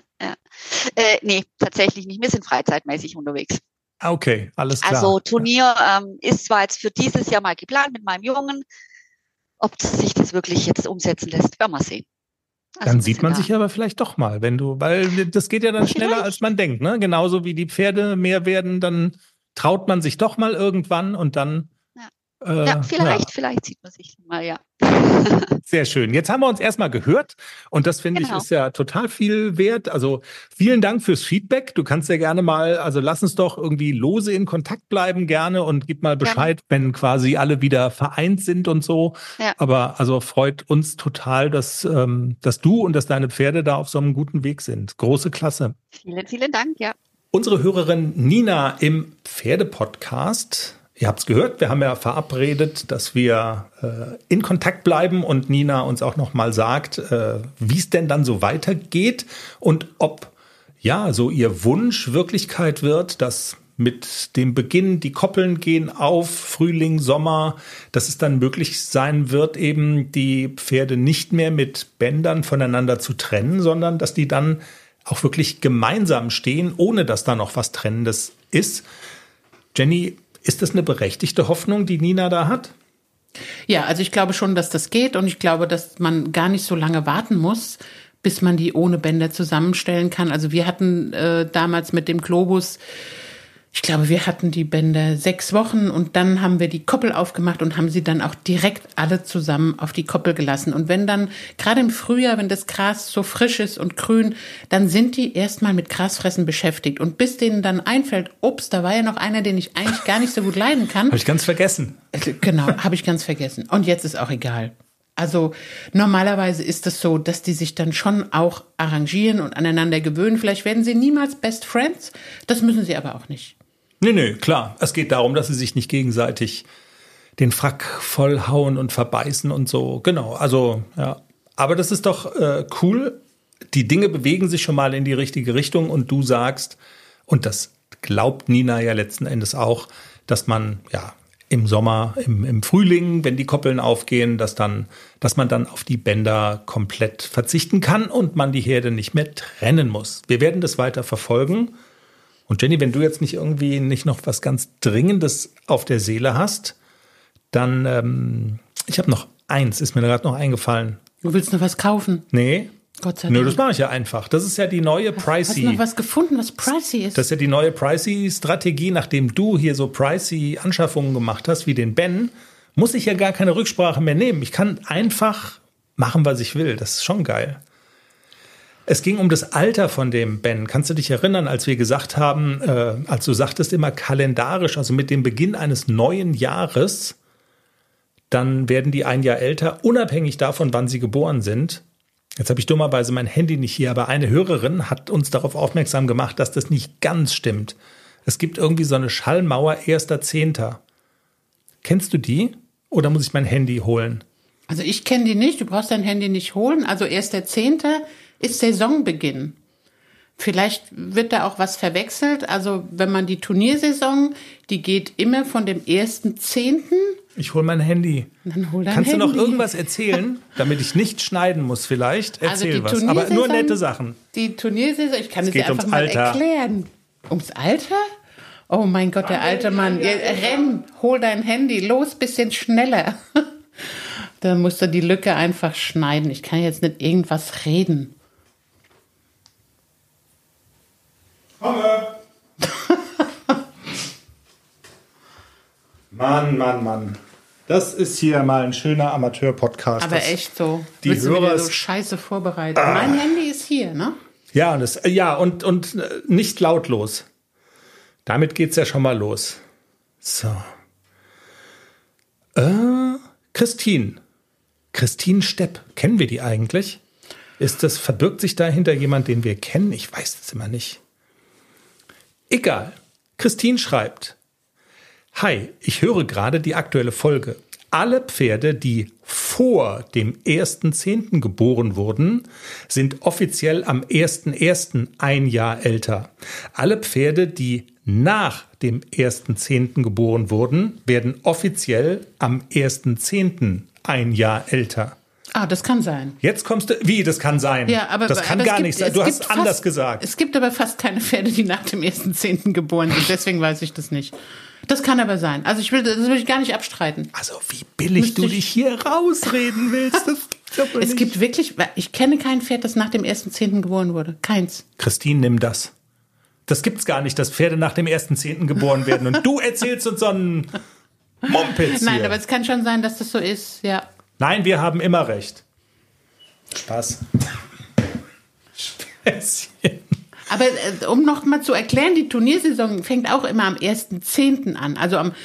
Speaker 4: Nee, tatsächlich nicht. Wir sind freizeitmäßig unterwegs.
Speaker 3: Okay, alles klar.
Speaker 4: Also Turnier ist zwar jetzt für dieses Jahr mal geplant mit meinem Jungen. Ob sich das wirklich jetzt umsetzen lässt, werden wir sehen.
Speaker 3: Also dann sieht man sich aber vielleicht doch mal, weil das geht ja dann schneller, als man denkt, ne? Genauso wie die Pferde mehr werden, dann traut man sich doch mal irgendwann und dann.
Speaker 4: Vielleicht sieht man sich mal, ja.
Speaker 3: Sehr schön. Jetzt haben wir uns erstmal gehört und das finde ich ist ja total viel wert. Also vielen Dank fürs Feedback. Du kannst ja gerne mal, also lass uns doch irgendwie lose in Kontakt bleiben gerne und gib mal Bescheid, wenn quasi alle wieder vereint sind und so. Ja. Aber also freut uns total, dass du und dass deine Pferde da auf so einem guten Weg sind. Große Klasse.
Speaker 4: Vielen, vielen Dank, ja.
Speaker 3: Unsere Hörerin Nina im Pferdepodcast. Ihr habt es gehört, wir haben ja verabredet, dass wir in Kontakt bleiben und Nina uns auch noch mal sagt, wie es denn dann so weitergeht und ob so ihr Wunsch Wirklichkeit wird, dass mit dem Beginn die Koppeln gehen auf, Frühling, Sommer, dass es dann möglich sein wird, eben die Pferde nicht mehr mit Bändern voneinander zu trennen, sondern dass die dann auch wirklich gemeinsam stehen, ohne dass da noch was Trennendes ist. Jenny, ist das eine berechtigte Hoffnung, die Nina da hat?
Speaker 2: Ja, also ich glaube schon, dass das geht und ich glaube, dass man gar nicht so lange warten muss, bis man die ohne Bänder zusammenstellen kann. Also wir hatten damals mit dem Globus, ich glaube, wir hatten die Bänder 6 Wochen und dann haben wir die Koppel aufgemacht und haben sie dann auch direkt alle zusammen auf die Koppel gelassen. Und wenn dann, gerade im Frühjahr, wenn das Gras so frisch ist und grün, dann sind die erstmal mit Grasfressen beschäftigt. Und bis denen dann einfällt, ups, da war ja noch einer, den ich eigentlich gar nicht so gut leiden kann.
Speaker 3: Habe ich ganz vergessen.
Speaker 2: Genau, habe ich ganz vergessen. Und jetzt ist auch egal. Also normalerweise ist es so, dass die sich dann schon auch arrangieren und aneinander gewöhnen. Vielleicht werden sie niemals Best Friends, das müssen sie aber auch nicht.
Speaker 3: Nee, klar. Es geht darum, dass sie sich nicht gegenseitig den Frack vollhauen und verbeißen und so. Genau, also ja. Aber das ist doch cool. Die Dinge bewegen sich schon mal in die richtige Richtung und du sagst, und das glaubt Nina ja letzten Endes auch, dass man im Sommer, im Frühling, wenn die Koppeln aufgehen, dass man dann auf die Bänder komplett verzichten kann und man die Herde nicht mehr trennen muss. Wir werden das weiter verfolgen. Und Jenny, wenn du jetzt nicht noch was ganz Dringendes auf der Seele hast, dann, ich habe noch eins, ist mir gerade noch eingefallen.
Speaker 2: Du willst noch was kaufen?
Speaker 3: Nee.
Speaker 2: Gott sei Dank.
Speaker 3: Nö, das mache ich ja einfach. Das ist ja die neue Pricey.
Speaker 2: Hast du noch was gefunden, was Pricey ist?
Speaker 3: Das ist ja die neue Pricey-Strategie. Nachdem du hier so Pricey-Anschaffungen gemacht hast, wie den Ben, muss ich ja gar keine Rücksprache mehr nehmen. Ich kann einfach machen, was ich will. Das ist schon geil. Es ging um das Alter von dem Ben. Kannst du dich erinnern, als wir gesagt haben, als du sagtest immer kalendarisch, also mit dem Beginn eines neuen Jahres, dann werden die ein Jahr älter, unabhängig davon, wann sie geboren sind. Jetzt habe ich dummerweise mein Handy nicht hier, aber eine Hörerin hat uns darauf aufmerksam gemacht, dass das nicht ganz stimmt. Es gibt irgendwie so eine Schallmauer 1.10. Kennst du die? Oder muss ich mein Handy holen?
Speaker 2: Also ich kenne die nicht, du brauchst dein Handy nicht holen. Also 1.10. ist Saisonbeginn. Vielleicht wird da auch was verwechselt. Also wenn man die Turniersaison, die geht immer von dem 1.10.
Speaker 3: Ich hole mein Handy.
Speaker 2: Dann hol dein
Speaker 3: Kannst
Speaker 2: Handy.
Speaker 3: Du noch irgendwas erzählen, damit ich nicht schneiden muss vielleicht? Erzähl was, aber nur nette Sachen.
Speaker 2: Die Turniersaison, ich kann es dir einfach mal erklären. Ums Alter? Oh mein Gott, der alte Mann. Renn, hol dein Handy, los, bisschen schneller. Da musst du die Lücke einfach schneiden. Ich kann jetzt nicht irgendwas reden.
Speaker 3: Mann. Das ist hier mal ein schöner Amateur-Podcast.
Speaker 2: Aber echt so.
Speaker 3: Die Hörer
Speaker 2: so scheiße vorbereitet. Mein Handy ist hier, ne?
Speaker 3: Ja, und nicht lautlos. Damit geht's ja schon mal los. So. Christine Stepp. Kennen wir die eigentlich? Verbirgt sich dahinter jemand, den wir kennen? Ich weiß es immer nicht. Egal. Christine schreibt: Hi, ich höre gerade die aktuelle Folge. Alle Pferde, die vor dem 1.10. geboren wurden, sind offiziell am 1.1. ein Jahr älter. Alle Pferde, die nach dem 1.10. geboren wurden, werden offiziell am 1.10. ein Jahr älter.
Speaker 2: Ah, das kann sein.
Speaker 3: Jetzt kommst du, wie, das kann sein?
Speaker 2: Ja, aber
Speaker 3: das kann gar nicht sein. Du hast anders gesagt.
Speaker 2: Es gibt aber fast keine Pferde, die nach dem 1.10. geboren sind. Deswegen weiß ich das nicht. Das kann aber sein. Also das will ich gar nicht abstreiten.
Speaker 3: Also wie billig du dich hier rausreden willst.
Speaker 2: Es gibt wirklich, ich kenne kein Pferd, das nach dem 1.10. geboren wurde. Keins.
Speaker 3: Christine, nimm das. Das gibt's gar nicht, dass Pferde nach dem 1.10. geboren werden. Und du erzählst uns so einen Mumpitz hier.
Speaker 2: Nein, aber es kann schon sein, dass das so ist, ja.
Speaker 3: Nein, wir haben immer recht. Spaß. Späßchen.
Speaker 2: Aber um noch mal zu erklären, die Turniersaison fängt auch immer am 1.10. an. Also am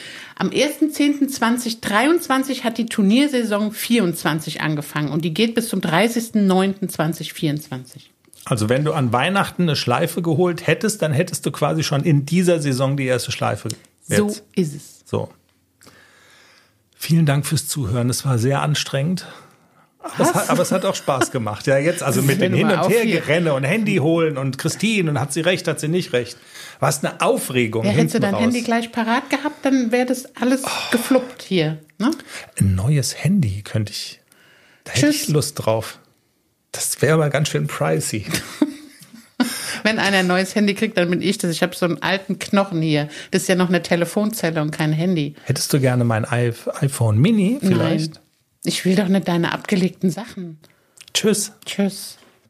Speaker 2: 1.10.2023 hat die Turniersaison 24 angefangen und die geht bis zum 30.09.2024.
Speaker 3: Also wenn du an Weihnachten eine Schleife geholt hättest, dann hättest du quasi schon in dieser Saison die erste Schleife. Jetzt.
Speaker 2: So ist es.
Speaker 3: So. Vielen Dank fürs Zuhören. Es war sehr anstrengend. Aber es hat auch Spaß gemacht. Ja, jetzt also mit dem Hin- und Hergerenne und Handy holen und Christine und hat sie recht, hat sie nicht recht. Was eine Aufregung.
Speaker 2: Ja, hättest du dein Handy gleich parat gehabt, dann wäre das alles gefluppt hier. Ne?
Speaker 3: Ein neues Handy könnte ich. Da hätte ich Lust drauf. Das wäre aber ganz schön pricey.
Speaker 2: Wenn einer ein neues Handy kriegt, dann bin ich das. Ich habe so einen alten Knochen hier. Das ist ja noch eine Telefonzelle und kein Handy.
Speaker 3: Hättest du gerne mein iPhone Mini vielleicht?
Speaker 2: Nein. Ich will doch nicht deine abgelegten Sachen.
Speaker 3: Tschüss.
Speaker 2: Tschüss.